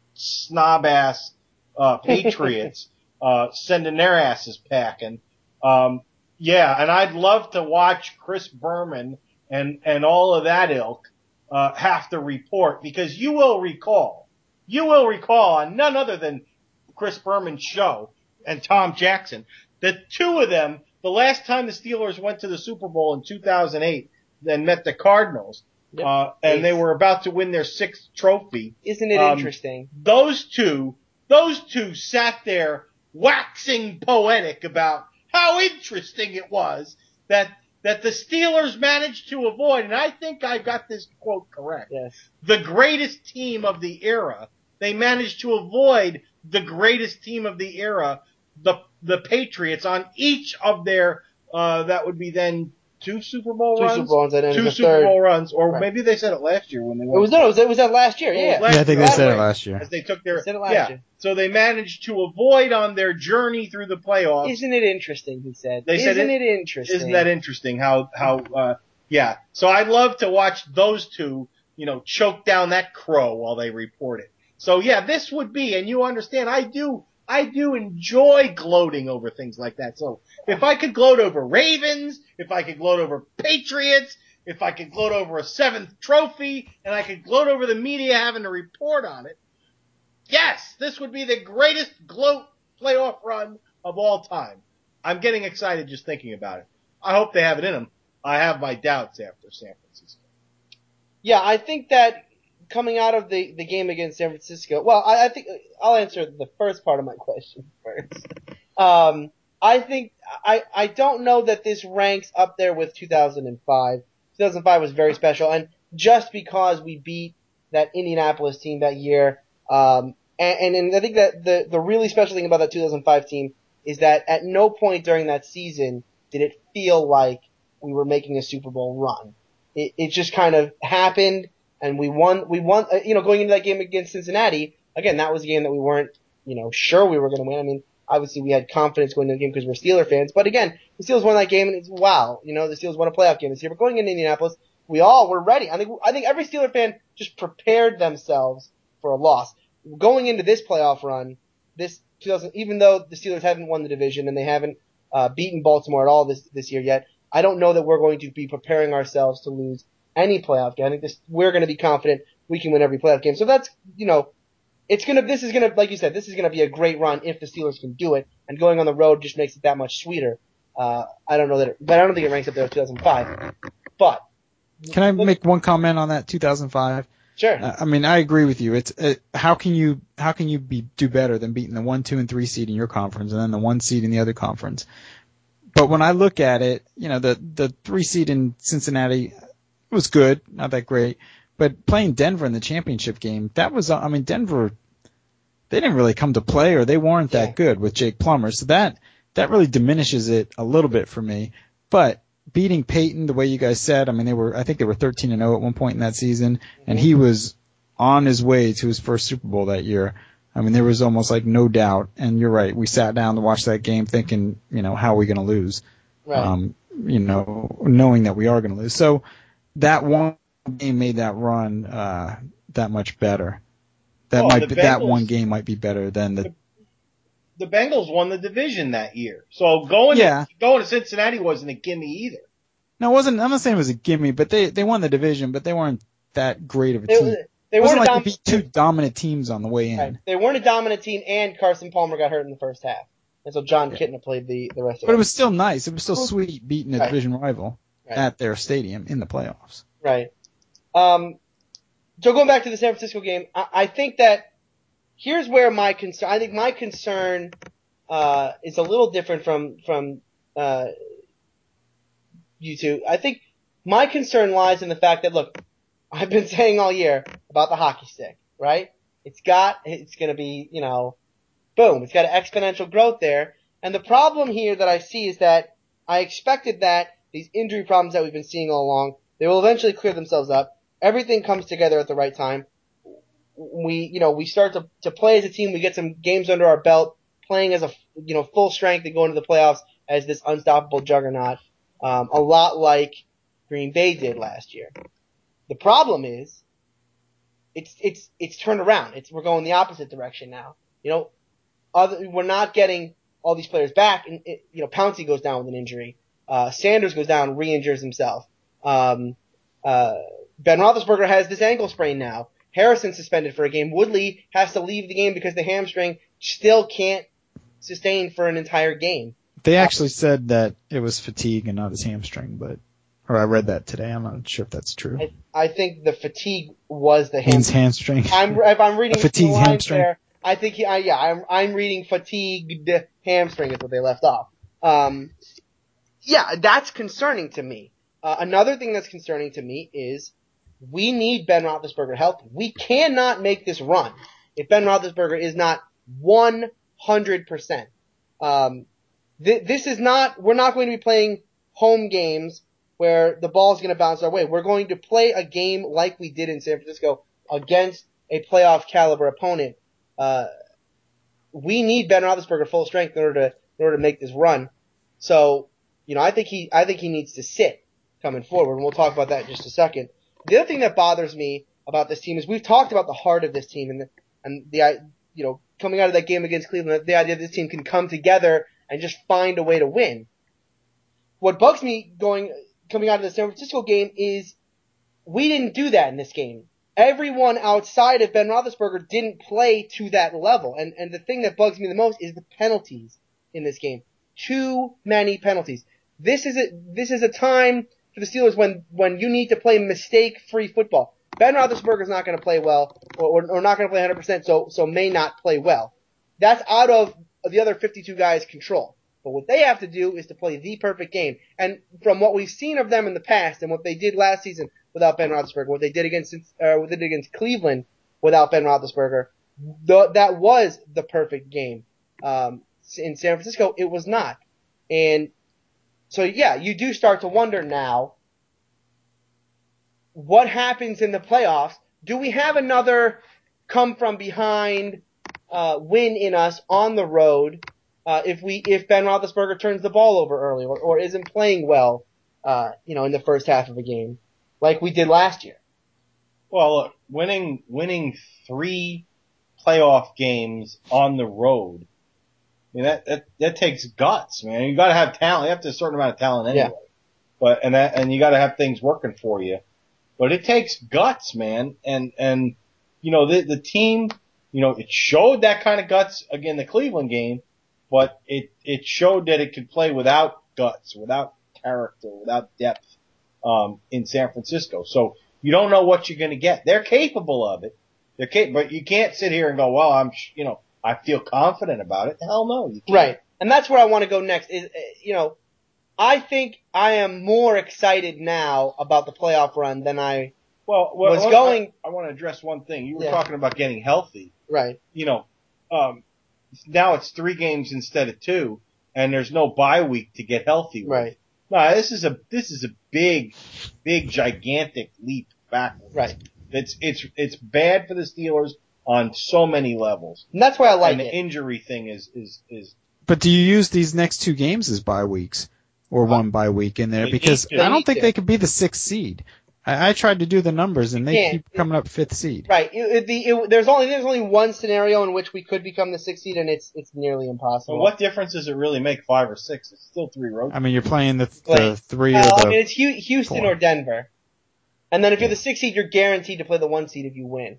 snob ass uh, Patriots uh, sending their asses packing. Um, yeah, and I'd love to watch Chris Berman and and all of that ilk uh, have to report, because you will recall, you will recall on none other than Chris Berman's show and Tom Jackson, the two of them, the last time the Steelers went to the Super Bowl in two thousand eight, then met the Cardinals, Yep. uh, and they were about to win their sixth trophy. Isn't it Um, interesting? Those two, those two sat there waxing poetic about how interesting it was that that the Steelers managed to avoid, and I think I got this quote correct, Yes. the greatest team of the era. They managed to avoid the greatest team of the era, the the Patriots, on each of their, uh, that would be then two Super Bowl Two runs? Super Bowls and then two the Super third. Bowl runs, or Right. maybe they said it last year when they It went. was no, it was, it was that last year. Oh, Yeah. last Yeah, I think they year. said it Right. last year. As they took their, They said it last yeah. year. So they managed to avoid on their journey through the playoffs. Isn't it interesting? He said. They said Isn't it- it interesting? Isn't that interesting? How how uh yeah. So I'd love to watch those two, you know, choke down that crow while they report it. So yeah, this would be, and you understand, I do I do enjoy gloating over things like that. So if I could gloat over Ravens, if I could gloat over Patriots, if I could gloat over a seventh trophy, and I could gloat over the media having to report on it, yes, this would be the greatest gloat playoff run of all time. I'm getting excited just thinking about it. I hope they have it in them. I have my doubts after San Francisco. Yeah, I think that coming out of the, the game against San Francisco, well, I, I think I'll answer the first part of my question first. Um, I think I I don't know that this ranks up there with two thousand five. two thousand five was very special, and just because we beat that Indianapolis team that year, um, and, and, and I think that the the really special thing about that two thousand five team is that at no point during that season did it feel like we were making a Super Bowl run. It, it just kind of happened, and we won. We won. Uh, you know, going into that game against Cincinnati, again, that was a game that we weren't, you know, sure we were going to win. I mean, obviously we had confidence going into the game because we're Steeler fans. But again, the Steelers won that game, and it's wow, you know, the Steelers won a playoff game this year. But going into Indianapolis, we all were ready. I think I think every Steeler fan just prepared themselves for a loss. Going into this playoff run, this two thousand, even though the Steelers haven't won the division and they haven't uh, beaten Baltimore at all this this year yet, I don't know that we're going to be preparing ourselves to lose any playoff game. I think this, we're going to be confident we can win every playoff game. So that's, you know, it's gonna, this is gonna, like you said, this is gonna be a great run if the Steelers can do it, and going on the road just makes it that much sweeter. Uh, I don't know that, it, but I don't think it ranks up there with two thousand five. But can I make one comment on that two thousand five? Sure. Uh, I mean, I agree with you. It's it, how can you how can you be do better than beating the one, two, and three seed in your conference and then the one seed in the other conference? But when I look at it, you know, the the three seed in Cincinnati was good, not that great. But playing Denver in the championship game, that was, I mean, Denver, they didn't really come to play, or they weren't that Yeah. good with Jake Plummer. So that that really diminishes it a little bit for me. But beating Peyton, the way you guys said, I mean, they were, I think they were thirteen and oh at one point in that season, and he was on his way to his first Super Bowl that year. I mean, there was almost like no doubt. And you're right, we sat down to watch that game thinking, you know, how are we going to lose? Right. Um, you know, knowing that we are going to lose. So that one game made that run uh, that much better. that Oh, might the be, that Bengals- one game might be better than the. The Bengals won the division that year, so going Yeah. to, going to Cincinnati wasn't a gimme either. No, it wasn't. I'm not saying it was a gimme, but they they won the division, but they weren't that great of a They, team. they It wasn't weren't a like dom- they beat two dominant teams on the way in. right. They weren't a dominant team, and Carson Palmer got hurt in the first half, and so John Yeah. Kitna played the the rest of But it. it was still nice. It was still sweet beating a Right. division rival Right. at their stadium in the playoffs. Right. Um, so going back to the San Francisco game, I, I think that here's where my concern. I think my concern uh, is a little different from from uh, you two. I think my concern lies in the fact that look, I've been saying all year about the hockey stick, right? It's got, it's going to be, you know, boom, it's got an exponential growth there. And the problem here that I see is that I expected that these injury problems that we've been seeing all along, they will eventually clear themselves up. Everything comes together at the right time. We, you know, we start to, to play as a team. We get some games under our belt, playing as a, you know, full strength and going to the playoffs as this unstoppable juggernaut. Um, a lot like Green Bay did last year. The problem is, it's, it's, it's turned around. It's, we're going the opposite direction now. You know, other, we're not getting all these players back, and it, you know, Pouncey goes down with an injury. Uh, Sanders goes down, re-injures himself. Um, uh, Ben Roethlisberger has this ankle sprain now. Harrison suspended for a game. Woodley has to leave the game because the hamstring still can't sustain for an entire game. They actually said that it was fatigue and not his hamstring, but or I read that today. I'm not sure if that's true. I, I think the fatigue was the Means hamstring. hamstring. I'm, if I'm reading A fatigued the lines hamstring. there, I think he, I, yeah, I'm, I'm reading fatigued hamstring is what they left off. Um, yeah, that's concerning to me. Uh, another thing that's concerning to me is we need Ben Roethlisberger healthy. We cannot make this run if Ben Roethlisberger is not one hundred percent. Um, th- this is not, we're not going to be playing home games where the ball is going to bounce our way. We're going to play a game like we did in San Francisco against a playoff caliber opponent. Uh, we need Ben Roethlisberger full strength in order to, in order to make this run. So, you know, I think he, I think he needs to sit coming forward, and we'll talk about that in just a second. The other thing that bothers me about this team is we've talked about the heart of this team and the, and the, you know, coming out of that game against Cleveland, the idea that this team can come together and just find a way to win. What bugs me going, coming out of the San Francisco game is we didn't do that in this game. Everyone outside of Ben Roethlisberger didn't play to that level. And, and the thing that bugs me the most is the penalties in this game. Too many penalties. This is a, this is a time for the Steelers when, when you need to play mistake-free football. Ben Roethlisberger's not going to play well, or, or not going to play one hundred percent, so, so may not play well. That's out of the other fifty-two guys' control. But what they have to do is to play the perfect game. And from what we've seen of them in the past and what they did last season without Ben Roethlisberger, what they did against, uh, what they did against Cleveland without Ben Roethlisberger, the, that was the perfect game. Um, in San Francisco, it was not. And so, yeah, you do start to wonder now, what happens in the playoffs? Do we have another come from behind uh, win in us on the road uh, if we if Ben Roethlisberger turns the ball over early or, or isn't playing well, uh, you know, in the first half of a game like we did last year? Well, look, winning winning three playoff games on the road, I mean that that, that takes guts, man. You got to have talent. You have to have a certain amount of talent anyway. Yeah. But and that and you got to have things working for you. But it takes guts, man. And and you know the the team, you know, it showed that kind of guts again the Cleveland game, but it it showed that it could play without guts, without character, without depth um in San Francisco. So you don't know what you're going to get. They're capable of it. They're cap- but you can't sit here and go, well, I'm, you know, I feel confident about it. Hell no, you can't. Right. And that's where I want to go next is, you know, I think I am more excited now about the playoff run than I well, well was I, going. I, I want to address one thing. You were Yeah. talking about getting healthy. Right. You know, um, now it's three games instead of two, and there's no bye week to get healthy with. Right. No, this is a this is a big, big, gigantic leap backwards. Right. It's it's it's bad for the Steelers on so many levels. And that's why I like and the it. injury thing is is is. But do you use these next two games as bye weeks or one bye week in there? They Because need to. I They don't need think to. they could be the sixth seed. I, I tried to do the numbers, and they can't. keep coming up fifth seed. Right. It, it, the, it, there's only there's only one scenario in which we could become the sixth seed, and it's it's nearly impossible. Well, what difference does it really make, five or six? It's still three road. I mean, you're playing the, Like, the three well, or the I mean, it's Hu- Houston four. or Denver, and then if you're Yeah. the sixth seed, you're guaranteed to play the one seed if you win.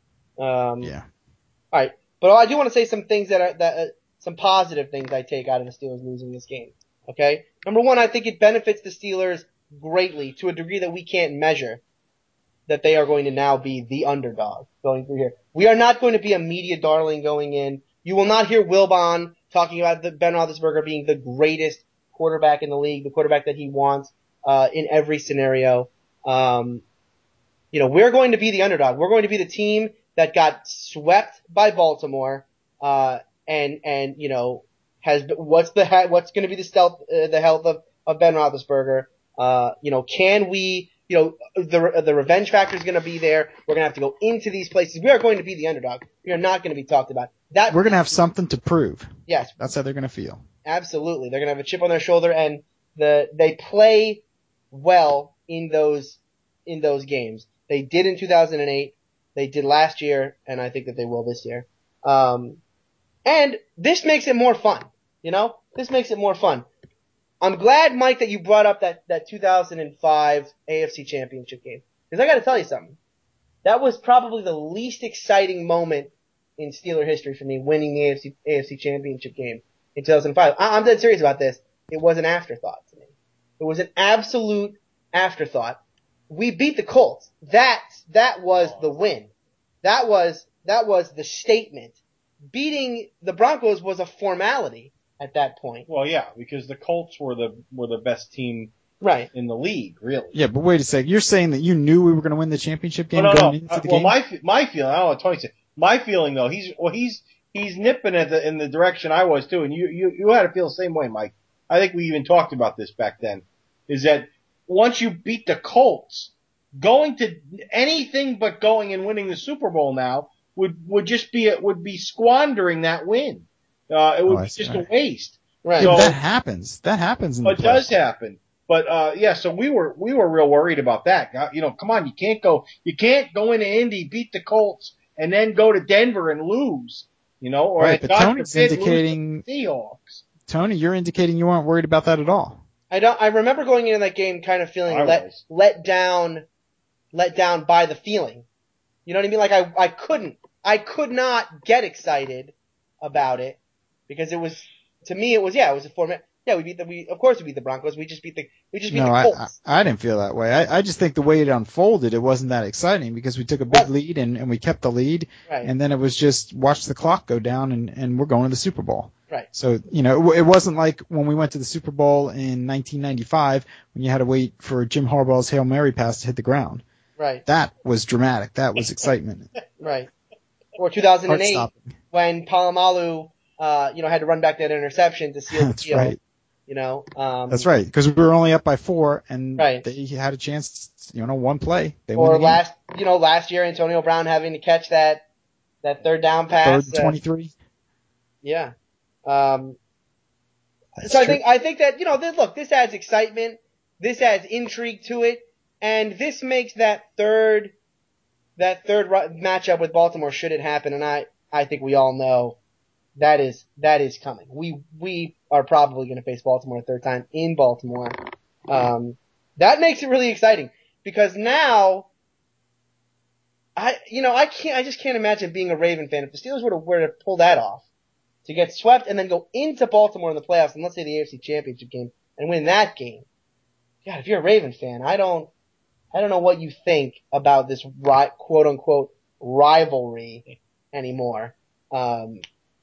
Um, yeah. All right, but I do want to say some things that are that uh, some positive things I take out of the Steelers losing this game. Okay, number one, I think it benefits the Steelers greatly to a degree that we can't measure. That they are going to now be the underdog going through here. We are not going to be a media darling going in. You will not hear Wilbon talking about the Ben Roethlisberger being the greatest quarterback in the league, the quarterback that he wants uh, in every scenario. Um, you know, we're going to be the underdog. We're going to be the team that got swept by Baltimore, uh, and and you know has what's the what's going to be the stealth uh, the health of of Ben Roethlisberger. Uh, you know, can we? You know, the the revenge factor is going to be there. We're going to have to go into these places. We are going to be the underdog. We are not going to be talked about. That We're going to have something to prove. Yes, That's how they're going to feel. absolutely. They're going to have a chip on their shoulder, and the they play well in those in those games. They did in two thousand eight. They did last year, and I think that they will this year. Um, and this makes it more fun. You know, this makes it more fun. I'm glad, Mike, that you brought up that, that two thousand five A F C Championship game. Because I got to tell you something. That was probably the least exciting moment in Steeler history for me, winning the A F C, A F C Championship game in two thousand five. I, I'm dead serious about this. It was an afterthought to me. It was an absolute afterthought. We beat the Colts. That, that was the win. That was, that was the statement. Beating the Broncos was a formality at that point. Well, yeah, because the Colts were the were the best team right in the league, really. Yeah, but wait a sec. You're saying that you knew we were going to win the championship game well, no, going no. into Uh, the well, game? my my feeling, I don't know what Tony said. My feeling though, he's well, he's he's nipping at the in the direction I was too, and you you you had to feel the same way, Mike. I think we even talked about this back then. Is that once you beat the Colts, going to anything but going and winning the Super Bowl now would would just be would be squandering that win. Uh, it would Oh, I be see. just Right. a waste. Right. Yeah, but So- that happens. That happens in the It does playoffs. happen. But, uh, yeah, so we were, we were real worried about that. Uh, You know, come on, you can't go, you can't go into Indy, beat the Colts, and then go to Denver and lose, you know, or Right, but God Tony's forbid, indicating- lose to the Seahawks. Tony, you're indicating you weren't worried about that at all. I don't. I remember going into that game kind of feeling I let was. let down, let down by the feeling. You know what I mean? Like I I couldn't, I could not get excited about it because it was to me it was yeah it was a format. Yeah, we beat the we of course we beat the Broncos. We just beat the we just beat No, the I, Colts. I I didn't feel that way. I, I just think the way it unfolded, it wasn't that exciting because we took a big What? lead and, and we kept the lead, Right. and then it was just watch the clock go down and, and we're going to the Super Bowl. Right. So, you know, it, it wasn't like when we went to the Super Bowl in nineteen ninety-five when you had to wait for Jim Harbaugh's Hail Mary pass to hit the ground. Right. That was dramatic. That was excitement. Right. Or two thousand eight Heart-stopping. when Palomalu uh you know had to run back that interception to seal the That's deal. right. You know. Um, That's right. Because we were only up by four, and Right. they had a chance. You know, one play. They won Or the game. last you know last year Antonio Brown having to catch that that third down pass. Third and uh, twenty-three. Yeah. Um, That's so I true. think I think that you know this, look, this adds excitement, this adds intrigue to it, and this makes that third that third ru- matchup with Baltimore should it happen. And I I think we all know that is that is coming. We we are probably going to face Baltimore a third time in Baltimore. Um, that makes it really exciting because now. I, you know, I can't, I just can't imagine being a Raven fan. If the Steelers were to, were to pull that off, to get swept and then go into Baltimore in the playoffs and let's say the A F C Championship game and win that game. God, if you're a Raven fan, I don't, I don't know what you think about this ri- quote unquote rivalry anymore. Um,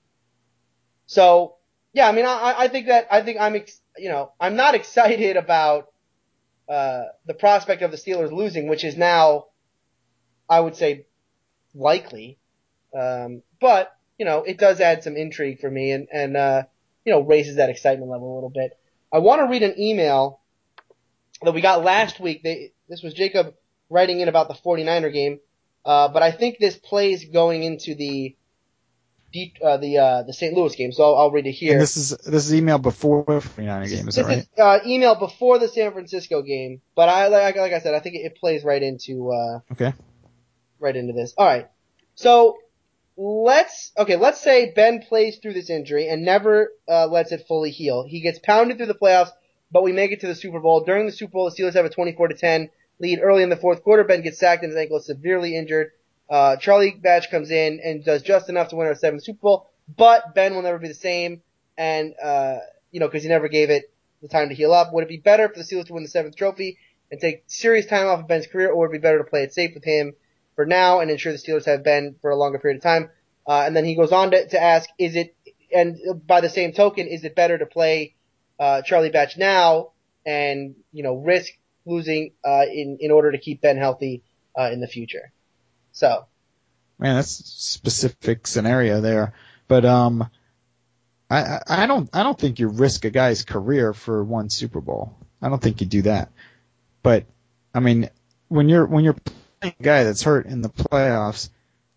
so yeah, I mean, I, I think that, I think I'm, ex- you know, I'm not excited about, uh, the prospect of the Steelers losing, which is now, I would say, likely. Um, but, you know, it does add some intrigue for me and, and, uh, you know, raises that excitement level a little bit. I want to read an email that we got last week. They, this was Jacob writing in about the 49er game. Uh, but I think this plays going into the, D, uh, the uh, the Saint Louis game. So I'll, I'll read it here. And this is this is email before the forty-niner game, is this that right? is uh, email before the San Francisco game, but I like like I said, I think it, it plays right into uh, Okay. right into this. All right, so let's okay, let's say Ben plays through this injury and never uh, lets it fully heal. He gets pounded through the playoffs, but we make it to the Super Bowl. During the Super Bowl, the Steelers have a twenty-four to ten lead early in the fourth quarter. Ben gets sacked and his ankle is severely injured. Uh, Charlie Batch comes in and does just enough to win our seventh Super Bowl, but Ben will never be the same, and uh, you know, because he never gave it the time to heal up. Would it be better for the Steelers to win the seventh trophy and take serious time off of Ben's career, or would it be better to play it safe with him for now and ensure the Steelers have Ben for a longer period of time? Uh, and then he goes on to, to ask, is it, and by the same token, is it better to play uh, Charlie Batch now and, you know, risk losing uh, in, in order to keep Ben healthy uh, in the future? So. Man, that's a specific scenario there. But um, I, I don't I don't think you risk a guy's career for one Super Bowl. I don't think you do that. But I mean, when you're when you're playing a guy that's hurt in the playoffs,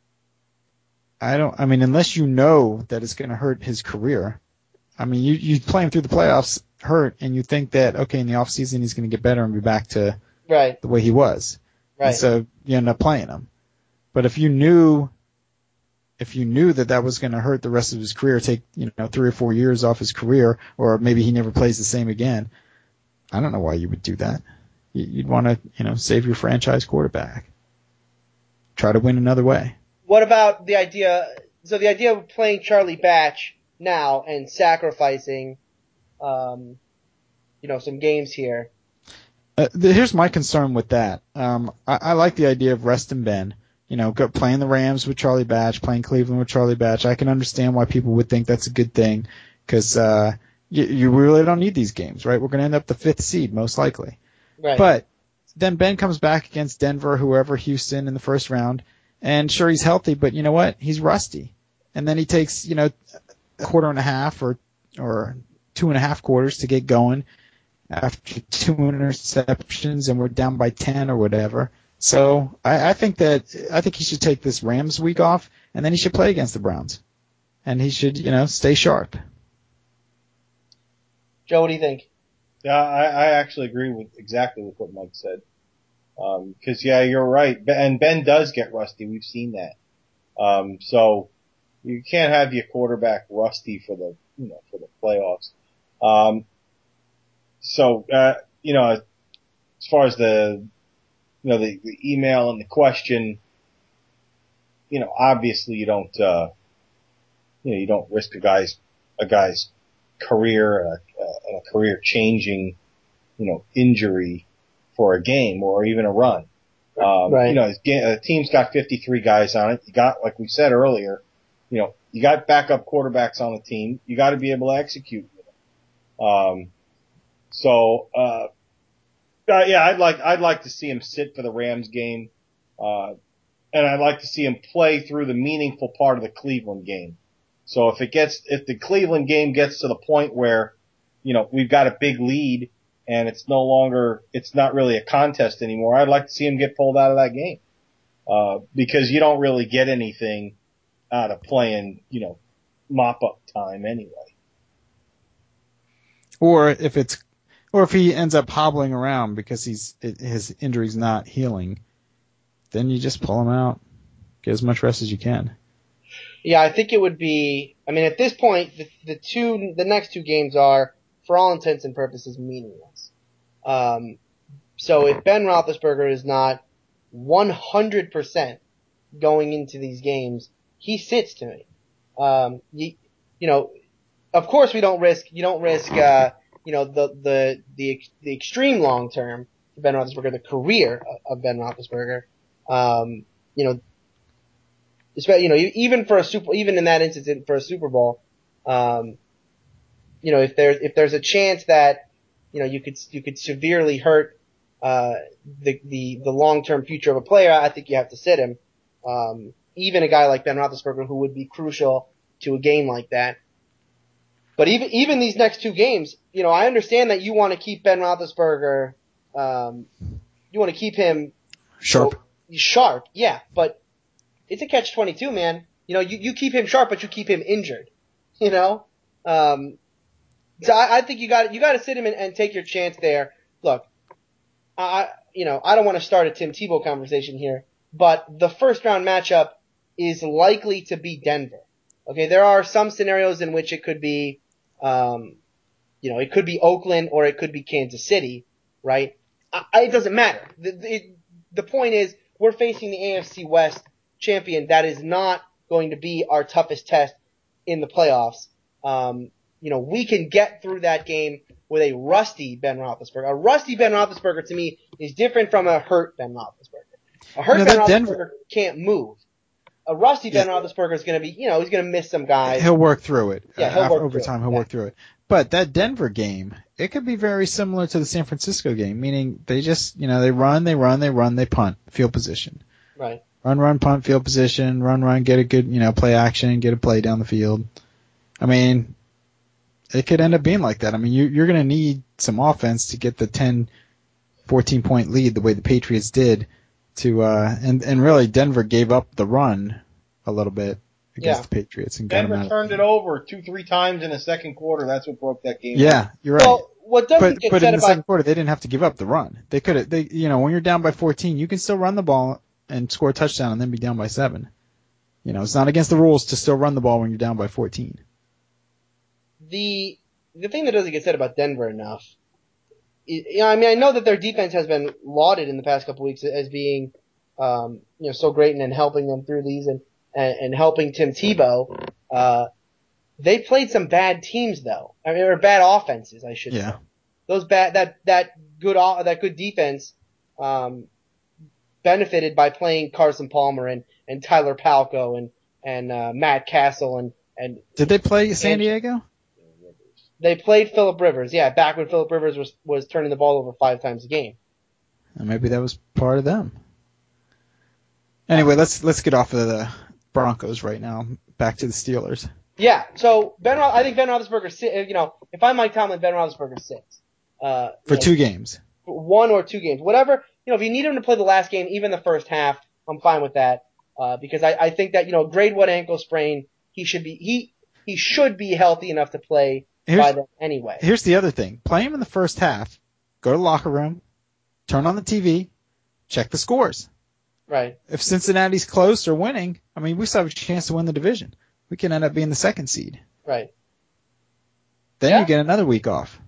I don't. I mean, unless you know that it's going to hurt his career. I mean, you you play him through the playoffs hurt, and you think that okay, in the off season he's going to get better and be back to right. the way he was. Right. And so you end up playing him. But if you knew, if you knew that that was going to hurt the rest of his career, take you know three or four years off his career, or maybe he never plays the same again, I don't know why you would do that. You'd want to you know save your franchise quarterback, try to win another way. What about the idea? So the idea of playing Charlie Batch now and sacrificing, um, you know, some games here. Uh, the, here's my concern with that. Um, I, I like the idea of resting Ben. You know, go, playing the Rams with Charlie Batch, playing Cleveland with Charlie Batch. I can understand why people would think that's a good thing because uh, you, you really don't need these games, right? We're going to end up the fifth seed most likely. Right. But then Ben comes back against Denver, whoever, Houston in the first round, and sure he's healthy, but you know what? He's rusty. And then he takes you know a quarter and a half or or two and a half quarters to get going after two interceptions, and we're down by ten or whatever. So I, I think that I think he should take this Rams week off, and then he should play against the Browns, and he should you know stay sharp. Joe, what do you think? Yeah, I, I actually agree with exactly with what Mike said. Um, cause yeah, you're right. And Ben does get rusty. We've seen that. Um, so you can't have your quarterback rusty for the, you know, for the playoffs. Um, so, uh, you know, as far as the, you know, the, the email and the question, you know, obviously you don't, uh, you know, you don't risk a guy's, a guy's career, a, a, a career changing, you know, injury for a game or even a run. Um, right. You know, the team's got fifty-three guys on it. You got, like we said earlier, you know, you got backup quarterbacks on the team. You got to be able to execute. Um, so, uh, uh, yeah, I'd like, I'd like to see him sit for the Rams game. Uh, and I'd like to see him play through the meaningful part of the Cleveland game. So if it gets, if the Cleveland game gets to the point where, you know, we've got a big lead, and it's no longer, it's not really a contest anymore, I'd like to see him get pulled out of that game. Uh, because you don't really get anything out of playing, you know, mop-up time anyway. Or if it's, or if he ends up hobbling around because he's, his injury's not healing, then you just pull him out. Get as much rest as you can. Yeah, I think it would be, I mean, at this point, the, the two, the next two games are, for all intents and purposes, meaningless. Um, so if Ben Roethlisberger is not one hundred percent going into these games, he sits to me. Um, you, you know, of course we don't risk, you don't risk, uh, you know, the, the, the, the extreme long term for Ben Roethlisberger, the career of Ben Roethlisberger. Um, you know, you know, even for a super, even in that instance, for a Super Bowl, um, you know, if there's, if there's a chance that, you know, you could, you could severely hurt, uh, the, the, the long-term future of a player, I think you have to sit him. Um, even a guy like Ben Roethlisberger who would be crucial to a game like that. But even, even these next two games, you know, I understand that you want to keep Ben Roethlisberger, um, you want to keep him sharp. You know, sharp, yeah, but it's a catch twenty-two, man. You know, you, you keep him sharp, but you keep him injured. You know? Um, so I, I think you got you got to sit him and, and take your chance there. Look, I you know I don't want to start a Tim Tebow conversation here, but the first round matchup is likely to be Denver. Okay, there are some scenarios in which it could be, um, you know, it could be Oakland or it could be Kansas City, right? I, it doesn't matter. The, the, the point is we're facing the A F C West champion. That is not going to be our toughest test in the playoffs. Um, you know, we can get through that game with a rusty Ben Roethlisberger. A rusty Ben Roethlisberger to me is different from a hurt Ben Roethlisberger. A hurt You know, Ben that Roethlisberger Denver- can't move. A rusty Ben Yeah. Roethlisberger is going to be, you know, he's going to miss some guys. He'll work through it. Yeah, Uh, he'll after work through overtime, it. he'll Yeah. work through it. But that Denver game, it could be very similar to the San Francisco game, meaning they just, you know, they run, they run, they run, they punt, field position. Right. Run, run, punt, field position, run, run, get a good, you know, play action, get a play down the field. I mean, it could end up being like that. I mean, you, you're going to need some offense to get the ten, fourteen point lead the way the Patriots did to, uh, and, and really Denver gave up the run a little bit against Yeah. the Patriots and got them Denver out of turned the it game. over two, three times in the second quarter. That's what broke that game. Yeah, you're right. Well, what doesn't But get but said in the about second quarter, they didn't have to give up the run. They could have. They you know when you're down by fourteen, you can still run the ball and score a touchdown and then be down by seven. You know, it's not against the rules to still run the ball when you're down by fourteen. the the thing that doesn't get said about Denver enough, is, you know, I mean, I know that their defense has been lauded in the past couple weeks as being, um, you know, so great and, and helping them through these and, and, and helping Tim Tebow. Uh, they played some bad teams though. I mean, or bad offenses, I should Yeah. say. Those bad that that good o- that good defense, um, benefited by playing Carson Palmer and, and Tyler Palko and and uh, Matt Castle and and Did they play San And- Diego? they played Phillip Rivers. Yeah, back when Phillip Rivers was was turning the ball over five times a game. Uh, Maybe that was part of them. Anyway, let's let's get off of the Broncos right now. Back to the Steelers. Yeah, so Ben, Ro- I think Ben Roethlisberger, si- you know, if I'm Mike Tomlin, Ben Roethlisberger sits uh, For you know, two games. one or two games, whatever. You know, if you need him to play the last game, even the first half, I'm fine with that uh, because I, I think that you know, grade one ankle sprain, he should be he he should be healthy enough to play by Here's, then anyway. here's the other thing. Play him in the first half. Go to the locker room. Turn on the T V. Check the scores. Right. If Cincinnati's close or winning, I mean, we still have a chance to win the division. We can end up being the second seed. Right. Then Yeah. you get another week off.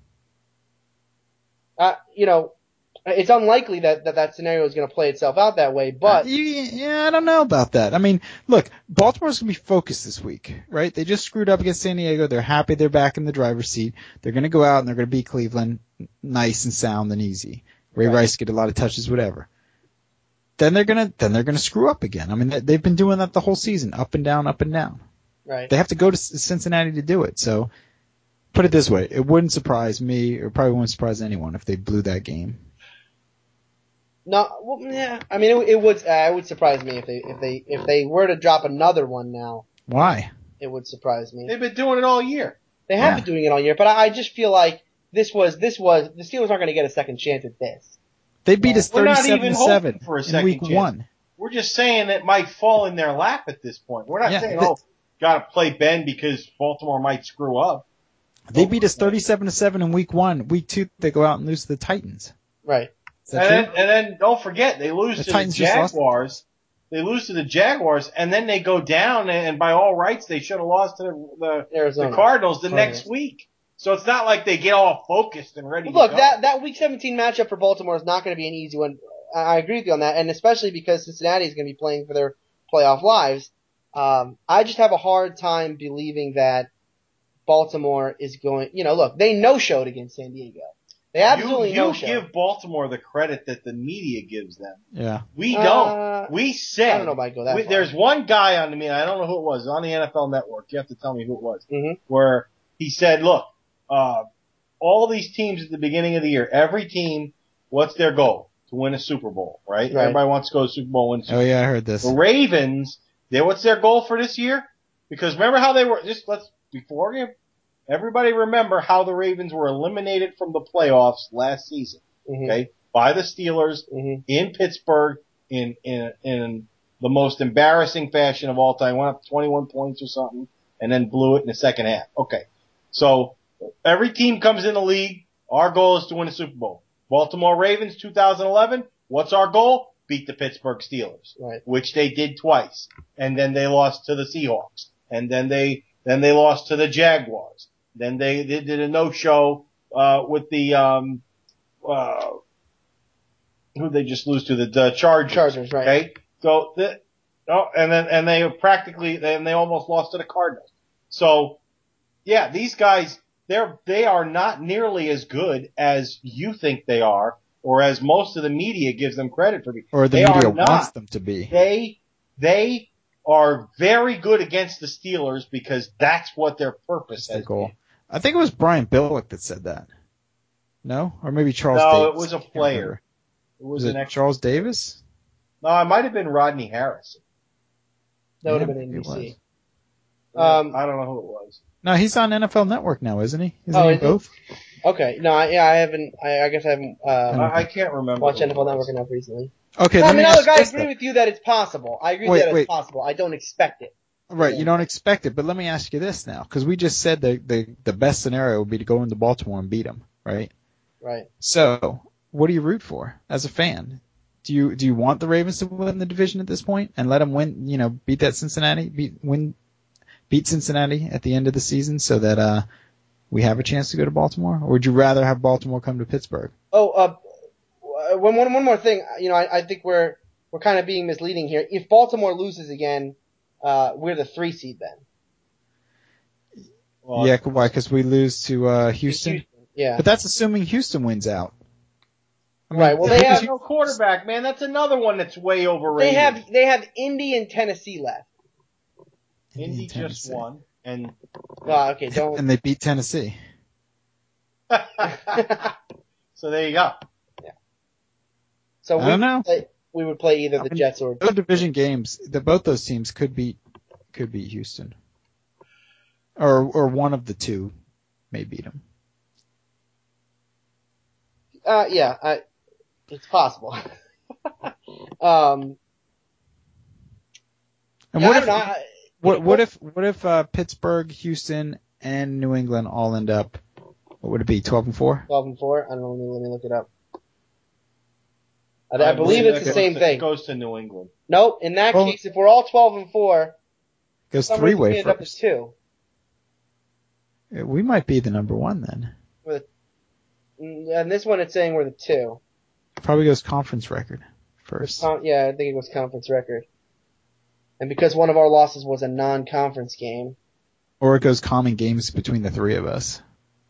Uh, you know, it's unlikely that that, that scenario is going to play itself out that way, but Uh, you, yeah, I don't know about that. I mean, look, Baltimore's going to be focused this week, right? They just screwed up against San Diego. They're happy they're back in the driver's seat. They're going to go out and they're going to beat Cleveland nice and sound and easy. Ray Right. Rice get a lot of touches, whatever. Then they're going to then they're going to screw up again. I mean, they- they've been doing that the whole season, up and down, up and down. right. They have to go to Cincinnati to do it. So put it this way, it wouldn't surprise me, or probably wouldn't surprise anyone if they blew that game. No, well, yeah. I mean, it, it would. Uh, it would surprise me if they if they if they were to drop another one now. Why? It would surprise me. They've been doing it all year. They have Yeah. been doing it all year, but I, I just feel like this was this was the Steelers aren't going to get a second chance at this. They beat us We're not thirty-seven even to seven hoping for a in second week chance. one. We're just saying it might fall in their lap at this point. We're not Yeah, saying, they- oh, got to play Ben because Baltimore might screw up. They beat us thirty-seven to seven in week one. Week two, they go out and lose to the Titans. Right. Is that And true? then, and then don't forget, they lose The to Titans the just lost. Jaguars. They lose to the Jaguars, and then they go down, and, and by all rights, they should have lost to the, the, Arizona. the Cardinals the Cardinals. next week. So it's not like they get all focused and ready Look, to go. that that Week seventeen matchup for Baltimore is not going to be an easy one. I I agree with you on that, and especially because Cincinnati is going to be playing for their playoff lives. Um, I just have a hard time believing that Baltimore is going. You know, look, they no-showed against San Diego. They absolutely you you no-showed. give Baltimore the credit that the media gives them. Yeah. We Uh, don't. We said. I don't know if I go that we, far. There's one guy on the media, I don't know who it was, on the N F L Network. You have to tell me who it was. Mhm. Where he said, look, uh, all these teams at the beginning of the year, every team, what's their goal? To win a Super Bowl, right? Right. Everybody wants to go to the Super Bowl, win a Super Oh Bowl. yeah, I heard this. The Ravens, they what's their goal for this year? Because remember how they were, just let's, before you, everybody remember how the Ravens were eliminated from the playoffs last season, Mhm. okay? By the Steelers Mhm. in Pittsburgh in, in, in the most embarrassing fashion of all time. Went up twenty-one points or something, and then blew it in the second half. Okay. So every team comes in the league. Our goal is to win a Super Bowl. Baltimore Ravens, two thousand eleven. What's our goal? Beat the Pittsburgh Steelers, Right. which they did twice. And then they lost to the Seahawks. And then they, then they lost to the Jaguars. Then they, they did a no-show, uh, with the, um, uh, who they just lose to? The, the Chargers. Chargers, right. Okay. So the, oh, and then, and they practically, and they almost lost to the Cardinals. So, yeah, these guys, they're, they are not nearly as good as you think they are, or as most of the media gives them credit for being. Or the they media are not. wants them to be. They, they are very good against the Steelers because that's what their purpose That's has their goal. been. I think it was Brian Billick that said that. No? Or maybe Charles No, Davis. it was a I can't player. remember. It was, Was an it ex- Charles Davis? No, it might have been Rodney Harrison. That would Yeah, have been maybe it N B C. was. Um, I don't know who it was. No, he's on N F L Network now, isn't he? Isn't Oh, he is he? both? Okay. No, I, yeah, I haven't. I, I guess I haven't uh, I, I can't remember. watched who N F L it was. Network enough recently. Okay, No, I let me mean, ask look, I you this, agree though. with you that it's possible. I agree Wait, that it's wait. possible. I don't expect it. Right, Yeah. you don't expect it, but let me ask you this now, because we just said that the the best scenario would be to go into Baltimore and beat them, right? Right. So, what do you root for as a fan? Do you do you want the Ravens to win the division at this point and let them win? You know, beat that Cincinnati, beat win, beat Cincinnati at the end of the season, so that uh we have a chance to go to Baltimore, or would you rather have Baltimore come to Pittsburgh? Oh, uh, one, one, one more thing. You know, I, I think we're we're kind of being misleading here. If Baltimore loses again, uh, we're the three seed then. Well, Yeah, why? Because we lose to uh Houston. Houston. Yeah. But that's assuming Houston wins out. I Right, well, they They have- have no quarterback, man. That's another one that's way overrated. They have they have Indy and Tennessee left. Indy Indian just Tennessee. won, and Oh, okay, don't. And they beat Tennessee. so there you go. So I we don't know. would play, we would play either I the mean, Jets or Those division games, the, both those teams could beat could beat Houston, or or one of the two may beat them. uh yeah, I, it's possible. um, And yeah, what I if don't know. I, what what if what if uh, Pittsburgh, Houston, and New England all end up? What would it be? Twelve and four. twelve and four. I don't know. Let me, let me look it up. I, I believe it's that the goes same to, thing. It goes to New England. Nope. In that Well- case, if we're all twelve and four, Goes some three reason we way end up as first. two. We might be the number one then. With, and this one it's saying we're the two. Probably goes conference record first. Con- yeah, I think it was conference record. And because one of our losses was a non-conference game. Or it goes common games between the three of us.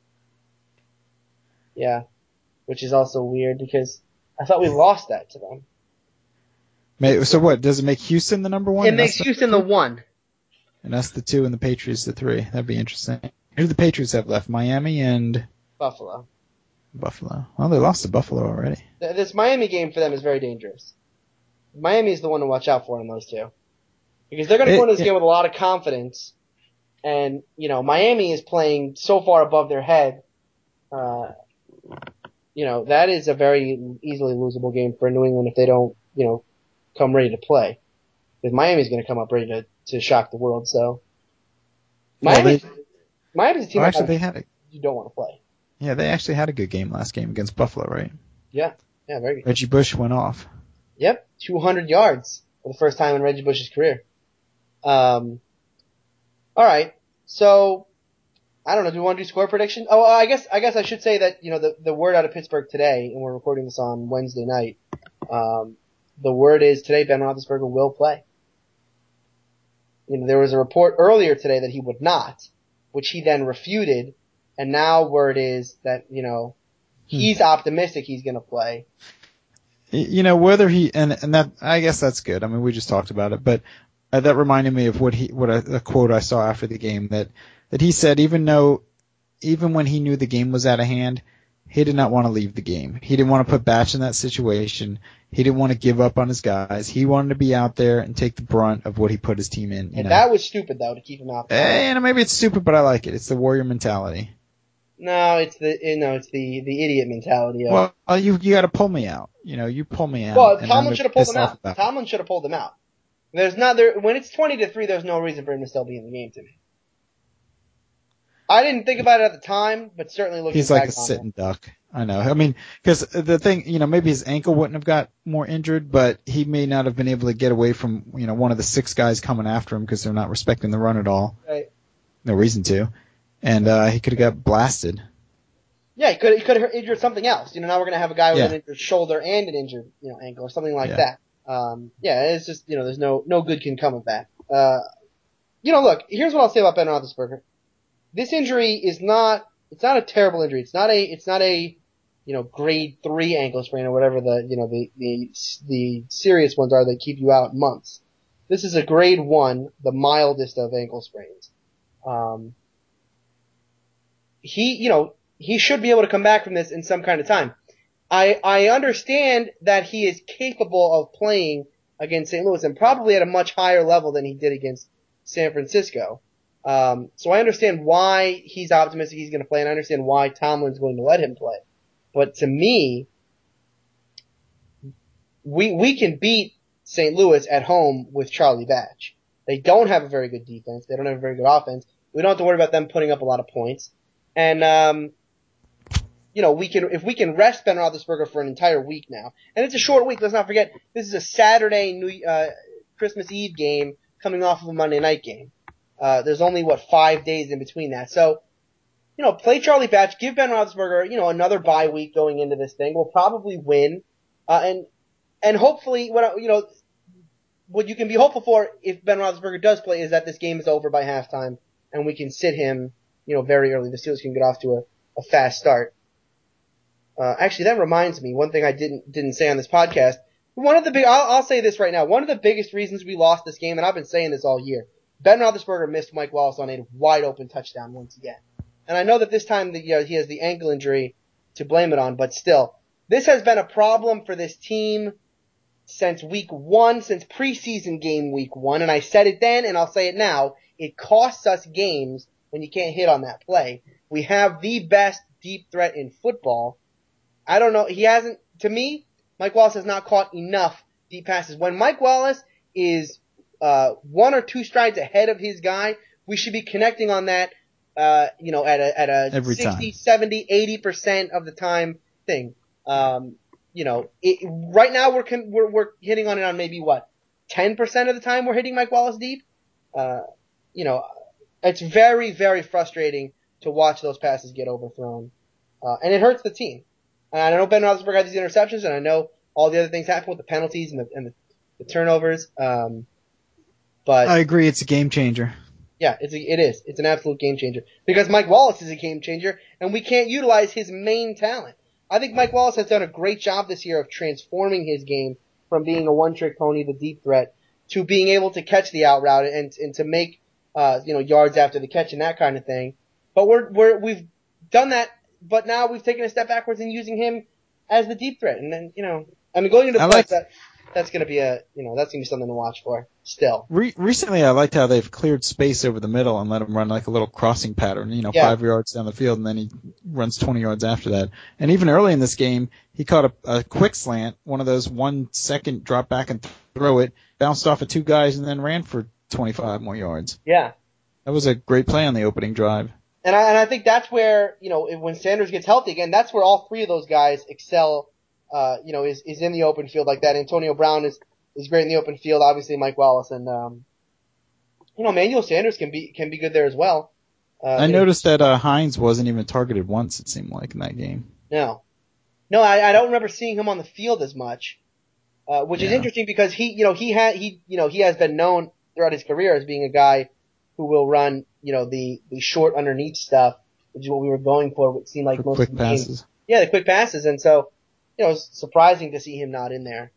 Yeah. Which is also weird because I thought we lost that to them. May- So what? Does it make Houston the number one? It and makes us the Houston the one. And us the two and the Patriots the three. That'd be interesting. Who do the Patriots have left? Miami and Buffalo. Buffalo. Well, they lost to Buffalo already. Th- This Miami game for them is very dangerous. Miami is the one to watch out for in those two. Because they're going to It- go into this it- game with a lot of confidence. And, you know, Miami is playing so far above their head. Uh, you know, that is a very easily losable game for New England if they don't, you know, come ready to play. Because Miami's going to come up ready to, to shock the world, so. Well, Miami, they- Miami's a team Well, I actually, they had a, you don't want to play. yeah, they actually had a good game last game against Buffalo, right? Yeah. Yeah, very good. Reggie Bush went off. Yep, two hundred yards for the first time in Reggie Bush's career. Um, all right, so I don't know. Do we want to do score prediction? Oh, I guess I guess I should say that you know the the word out of Pittsburgh today, and we're recording this on Wednesday night. Um, the word is today Ben Roethlisberger will play. You know, there was a report earlier today that he would not, which he then refuted, and now word is that you know he's optimistic he's going to play. You know, whether he, and, and that, I guess that's good. I mean, we just talked about it, but uh, that reminded me of what he, what a, a quote I saw after the game that, that he said, even though, even when he knew the game was out of hand, he did not want to leave the game. He didn't want to put Batch in that situation. He didn't want to give up on his guys. He wanted to be out there and take the brunt of what he put his team in. You And know? that was stupid though to keep him out there. And maybe it's stupid, but I like it. It's the warrior mentality. No, it's the you know it's the the idiot mentality of. Well, uh, you you got to pull me out. You know, you pull me out. Well, and I'm Tomlin gonna should have pulled piss him off out. about it. Tomlin should have pulled him out. There's not there when it's twenty to three. There's no reason for him to still be in the game to me. I didn't think about it at the time, but certainly looking He's back like a on sitting it. duck. I know. I mean, because the thing, you know, maybe his ankle wouldn't have got more injured, but he may not have been able to get away from, you know, one of the six guys coming after him because they're not respecting the run at all. Right. No reason to. And uh, he could have got blasted. Yeah, he could he could have injured something else. You know, now we're gonna have a guy with Yeah. an injured shoulder and an injured, you know, ankle or something like Yeah. that. Um, yeah, it's just, you know, there's no no good can come of that. Uh, you know, look, here's what I'll say about Ben Roethlisberger. This injury is not, it's not a terrible injury. It's not a, it's not a, you know, grade three ankle sprain or whatever the, you know, the, the, the serious ones are that keep you out months. This is a grade one, the mildest of ankle sprains. Um, he, you know, he should be able to come back from this in some kind of time. I, I understand that he is capable of playing against Saint Louis and probably at a much higher level than he did against San Francisco. Um, so I understand why he's optimistic he's going to play, and I understand why Tomlin's going to let him play. But to me, we we can beat Saint Louis at home with Charlie Batch. They don't have a very good defense. They don't have a very good offense. We don't have to worry about them putting up a lot of points. And um, you know, we can if we can rest Ben Roethlisberger for an entire week now, and it's a short week. Let's not forget this is a Saturday New uh, Christmas Eve game coming off of a Monday night game. Uh, there's only, what, five days in between that. So, you know, play Charlie Batch, give Ben Roethlisberger, you know, another bye week going into this thing. We'll probably win. Uh, and, and hopefully, what, you know, what you can be hopeful for if Ben Roethlisberger does play is that this game is over by halftime and we can sit him, you know, very early. The Steelers can get off to a, a fast start. Uh, actually, that reminds me, one thing I didn't, didn't say on this podcast. One of the big, I'll, I'll say this right now. One of the biggest reasons we lost this game, and I've been saying this all year, Ben Roethlisberger missed Mike Wallace on a wide open touchdown once again. And I know that this time the, you know, he has the ankle injury to blame it on, but still, this has been a problem for this team since week one, since preseason game week one, and I said it then and I'll say it now, it costs us games when you can't hit on that play. We have the best deep threat in football. I don't know, he hasn't, to me, Mike Wallace has not caught enough deep passes. When Mike Wallace is Uh, one or two strides ahead of his guy, we should be connecting on that, uh, you know, at a, at a Every sixty, time. seventy, eighty percent of the time thing. Um, you know, it, right now we're, con- we're, we're hitting on it on maybe what, ten percent of the time we're hitting Mike Wallace deep? Uh, you know, it's very, very frustrating to watch those passes get overthrown. Uh, and it hurts the team. And I know Ben Roethlisberger had these interceptions, and I know all the other things happen with the penalties and the, and the, the turnovers. Um, But I agree, it's a game changer. yeah, it's a, it is. It's an absolute game changer because Mike Wallace is a game changer, and we can't utilize his main talent. I think Mike Wallace has done a great job this year of transforming his game from being a one-trick pony, the deep threat, to being able to catch the out route and and to make uh you know yards after the catch and that kind of thing. But we're we're we've done that, but now we've taken a step backwards in using him as the deep threat, and then you know I mean going into the I like- playoffs, that that's gonna be a you know that's gonna be something to watch for still. Re- recently, I liked how they've cleared space over the middle and let him run like a little crossing pattern, you know, Yeah. five yards down the field, and then he runs twenty yards after that. And even early in this game, he caught a, a quick slant, one of those one second drop back and throw it, bounced off of two guys, and then ran for twenty-five more yards. Yeah. That was a great play on the opening drive. And I, and I think that's where, you know, when Sanders gets healthy again, that's where all three of those guys excel, uh, you know, is, is in the open field like that. Antonio Brown is, is great in the open field, obviously Mike Wallace, and, um, you know, Emmanuel Sanders can be, can be good there as well. Uh, I you know, noticed that uh, Hines wasn't even targeted once, it seemed like, in that game. No. No, I, I don't remember seeing him on the field as much, uh, which is Yeah. interesting because he, you know, he had, he, you know, he has been known throughout his career as being a guy who will run, you know, the, the short underneath stuff, which is what we were going for. It seemed like For most quick of the games. passes. Yeah, the quick passes, and so, you know, it's surprising to see him not in there.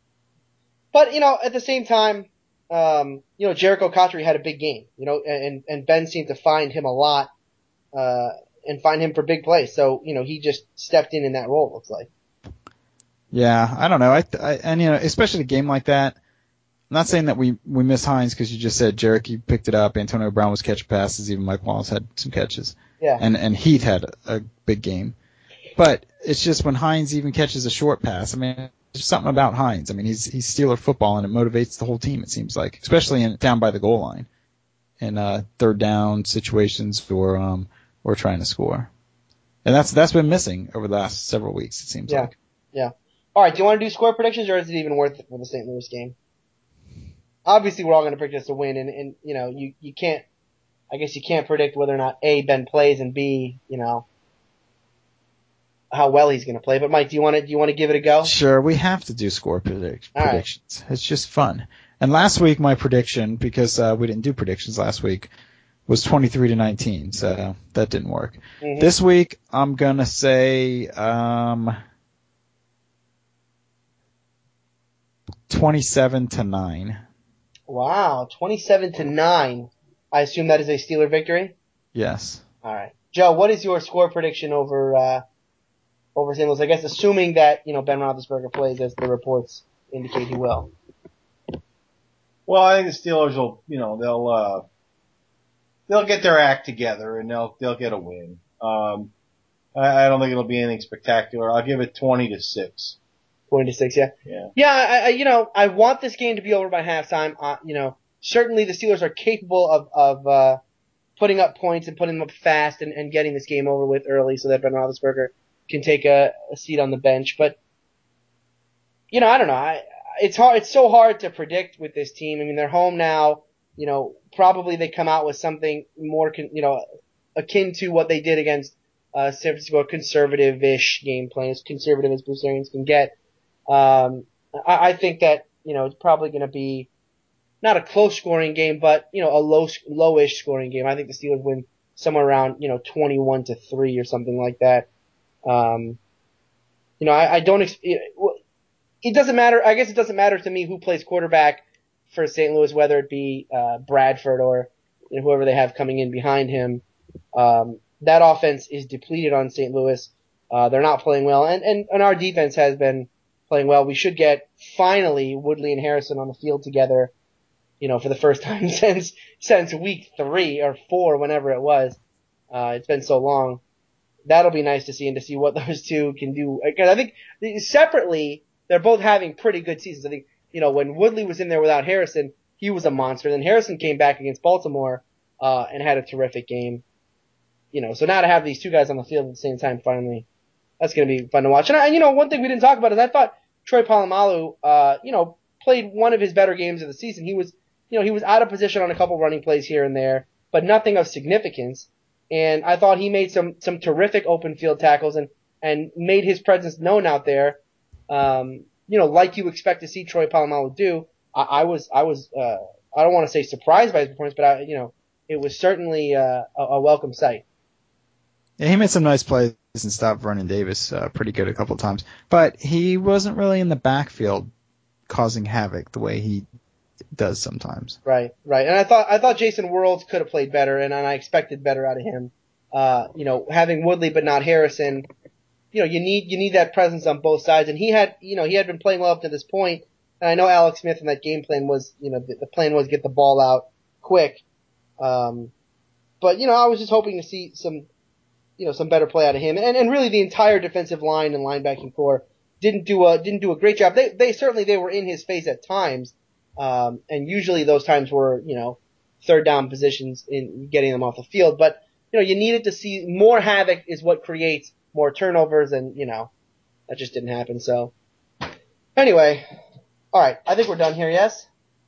But, you know, at the same time, um, you know, Jericho Cotchery had a big game, you know, and, and Ben seemed to find him a lot, uh, and find him for big plays. So, you know, he just stepped in in that role, it looks like. Yeah, I don't know. I, I and you know, especially a game like that. I'm not saying that we we miss Hines because you just said Jerick, you picked it up. Antonio Brown was catching passes. Even Mike Wallace had some catches. Yeah. And and Heath had a, a big game. But it's just when Hines even catches a short pass. I mean, there's something about Hines. I mean, he's he's Steeler football, and it motivates the whole team. It seems like, especially in, down by the goal line, in uh, third down situations or um or trying to score. And that's that's been missing over the last several weeks. It seems yeah. like. Yeah. All right. Do you want to do score predictions, or is it even worth it for the Saint Louis game? Obviously, we're all going to predict us to win, and, and you know, you you can't. I guess you can't predict whether or not A, Ben plays, and B, you know, how well he's going to play. But Mike, do you want to do you want to give it a go? Sure, we have to do score predict- All predictions. right. It's just fun. And last week, my prediction, because uh, we didn't do predictions last week, was twenty-three to nineteen, so that didn't work. Mm-hmm. This week, I'm gonna say um, twenty-seven to nine. Wow, twenty-seven to nine. I assume that is a Steeler victory. Yes. All right, Joe. What is your score prediction over uh, over Saint Louis? I guess assuming that you know Ben Roethlisberger plays as the reports indicate he will. Well, I think the Steelers will, you know, they'll uh, they'll get their act together and they'll they'll get a win. Um, I, I don't think it'll be anything spectacular. I'll give it twenty to six. Twenty to six, yeah. Yeah. Yeah, I, I, you know, I want this game to be over by halftime. Uh, you know, certainly the Steelers are capable of of uh, putting up points and putting them up fast and, and getting this game over with early so that Ben Roethlisberger can take a, a seat on the bench. But you know, I don't know. I, it's hard. It's so hard to predict with this team. I mean, they're home now. You know, probably they come out with something more, con, you know, akin to what they did against uh, San Francisco, a conservative-ish game plan, as conservative as Bruce Arians can get. Um, I, I think that, you know, it's probably going to be not a close scoring game, but, you know, a low, lowish scoring game. I think the Steelers win somewhere around, you know, twenty-one to three or something like that. Um, you know, I, I don't, ex- it, it doesn't matter. I guess it doesn't matter to me who plays quarterback for Saint Louis, whether it be, uh, Bradford or you know, whoever they have coming in behind him. Um, that offense is depleted on Saint Louis. Uh, they're not playing well, and, and, and our defense has been playing well. We should get finally Woodley and Harrison on the field together, you know, for the first time since since week three or four, whenever it was. Uh, it's been so long. That'll be nice to see and to see what those two can do. Because I think separately they're both having pretty good seasons. I think you know when Woodley was in there without Harrison, he was a monster. Then Harrison came back against Baltimore uh, and had a terrific game. You know, so now to have these two guys on the field at the same time finally. That's going to be fun to watch. And, I, you know, one thing we didn't talk about is I thought Troy Polamalu, uh, you know, played one of his better games of the season. He was, you know, he was out of position on a couple running plays here and there, but nothing of significance. And I thought he made some, some terrific open field tackles and, and made his presence known out there. Um, you know, like you expect to see Troy Polamalu do. I, I was, I was, uh, I don't want to say surprised by his performance, but I, you know, it was certainly, uh, a, a welcome sight. Yeah, he made some nice plays and stopped Vernon Davis uh, pretty good a couple of times. But he wasn't really in the backfield causing havoc the way he does sometimes. Right, right. And I thought I thought Jason Worlds could have played better, and, and I expected better out of him. Uh, you know, having Woodley but not Harrison, you know, you need you need that presence on both sides. And he had, you know, he had been playing well up to this point. And I know Alex Smith in that game plan was, you know, the, the plan was get the ball out quick. Um, but you know, I was just hoping to see some. You know, some better play out of him, and and really the entire defensive line and linebacking core didn't do a didn't do a great job. They they certainly they were in his face at times, um, and usually those times were you know third down positions in getting them off the field. But you know you needed to see more havoc is what creates more turnovers, and you know that just didn't happen. So anyway, all right, I think we're done here. Yes.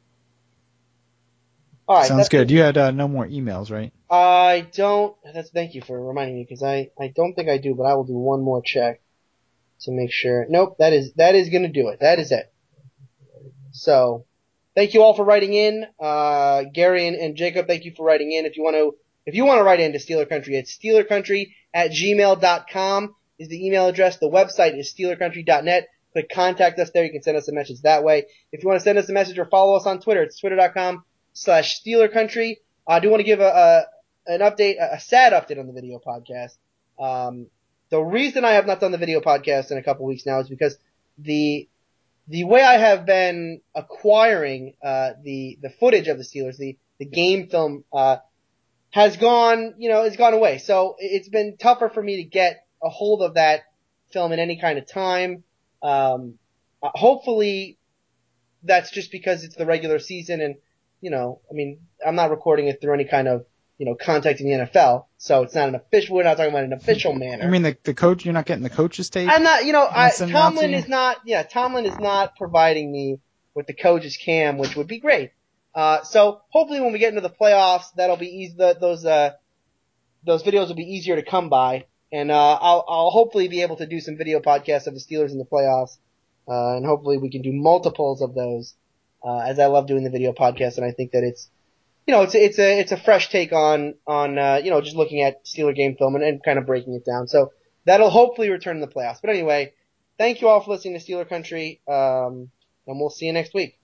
All right, sounds good. You had uh, no more emails, right? I don't. That's thank you for reminding me because I, I don't think I do, but I will do one more check to make sure. Nope, that is that is going to do it. That is it. So, thank you all for writing in. Uh, Gary and, and Jacob, thank you for writing in. If you want to, if you want to write into Steeler Country, it's steeler country at gmail dot com is the email address. The website is steeler country dot net. Click contact us there. You can send us a message that way. If you want to send us a message or follow us on Twitter, it's twitter dot com slash Steeler Country. I do want to give a, a an update, a sad update on the video podcast. Um, the reason I have not done the video podcast in a couple weeks now is because the the way I have been acquiring uh, the the footage of the Steelers, the the game film, uh, has gone, you know, it's gone away. So it's been tougher for me to get a hold of that film in any kind of time. Um, uh, hopefully that's just because it's the regular season and, you know, I mean, I'm not recording it through any kind of, you know, contacting the N F L, so it's not an official, we're not talking about an official manner. I mean, the, the coach, you're not getting the coach's tape? I'm not, you know, I, send it out to Tomlin you? is not, yeah, Tomlin is not providing me with the coach's cam, which would be great. Uh, so hopefully when we get into the playoffs, that'll be easy, the, those, uh, those videos will be easier to come by. And, uh, I'll, I'll hopefully be able to do some video podcasts of the Steelers in the playoffs. Uh, and hopefully we can do multiples of those, uh, as I love doing the video podcast. And I think that it's, you know, it's, it's a, it's a fresh take on, on, uh, you know, just looking at Steeler game film and, and kind of breaking it down. So that'll hopefully return in the playoffs. But anyway, thank you all for listening to Steeler Country. Um, and we'll see you next week.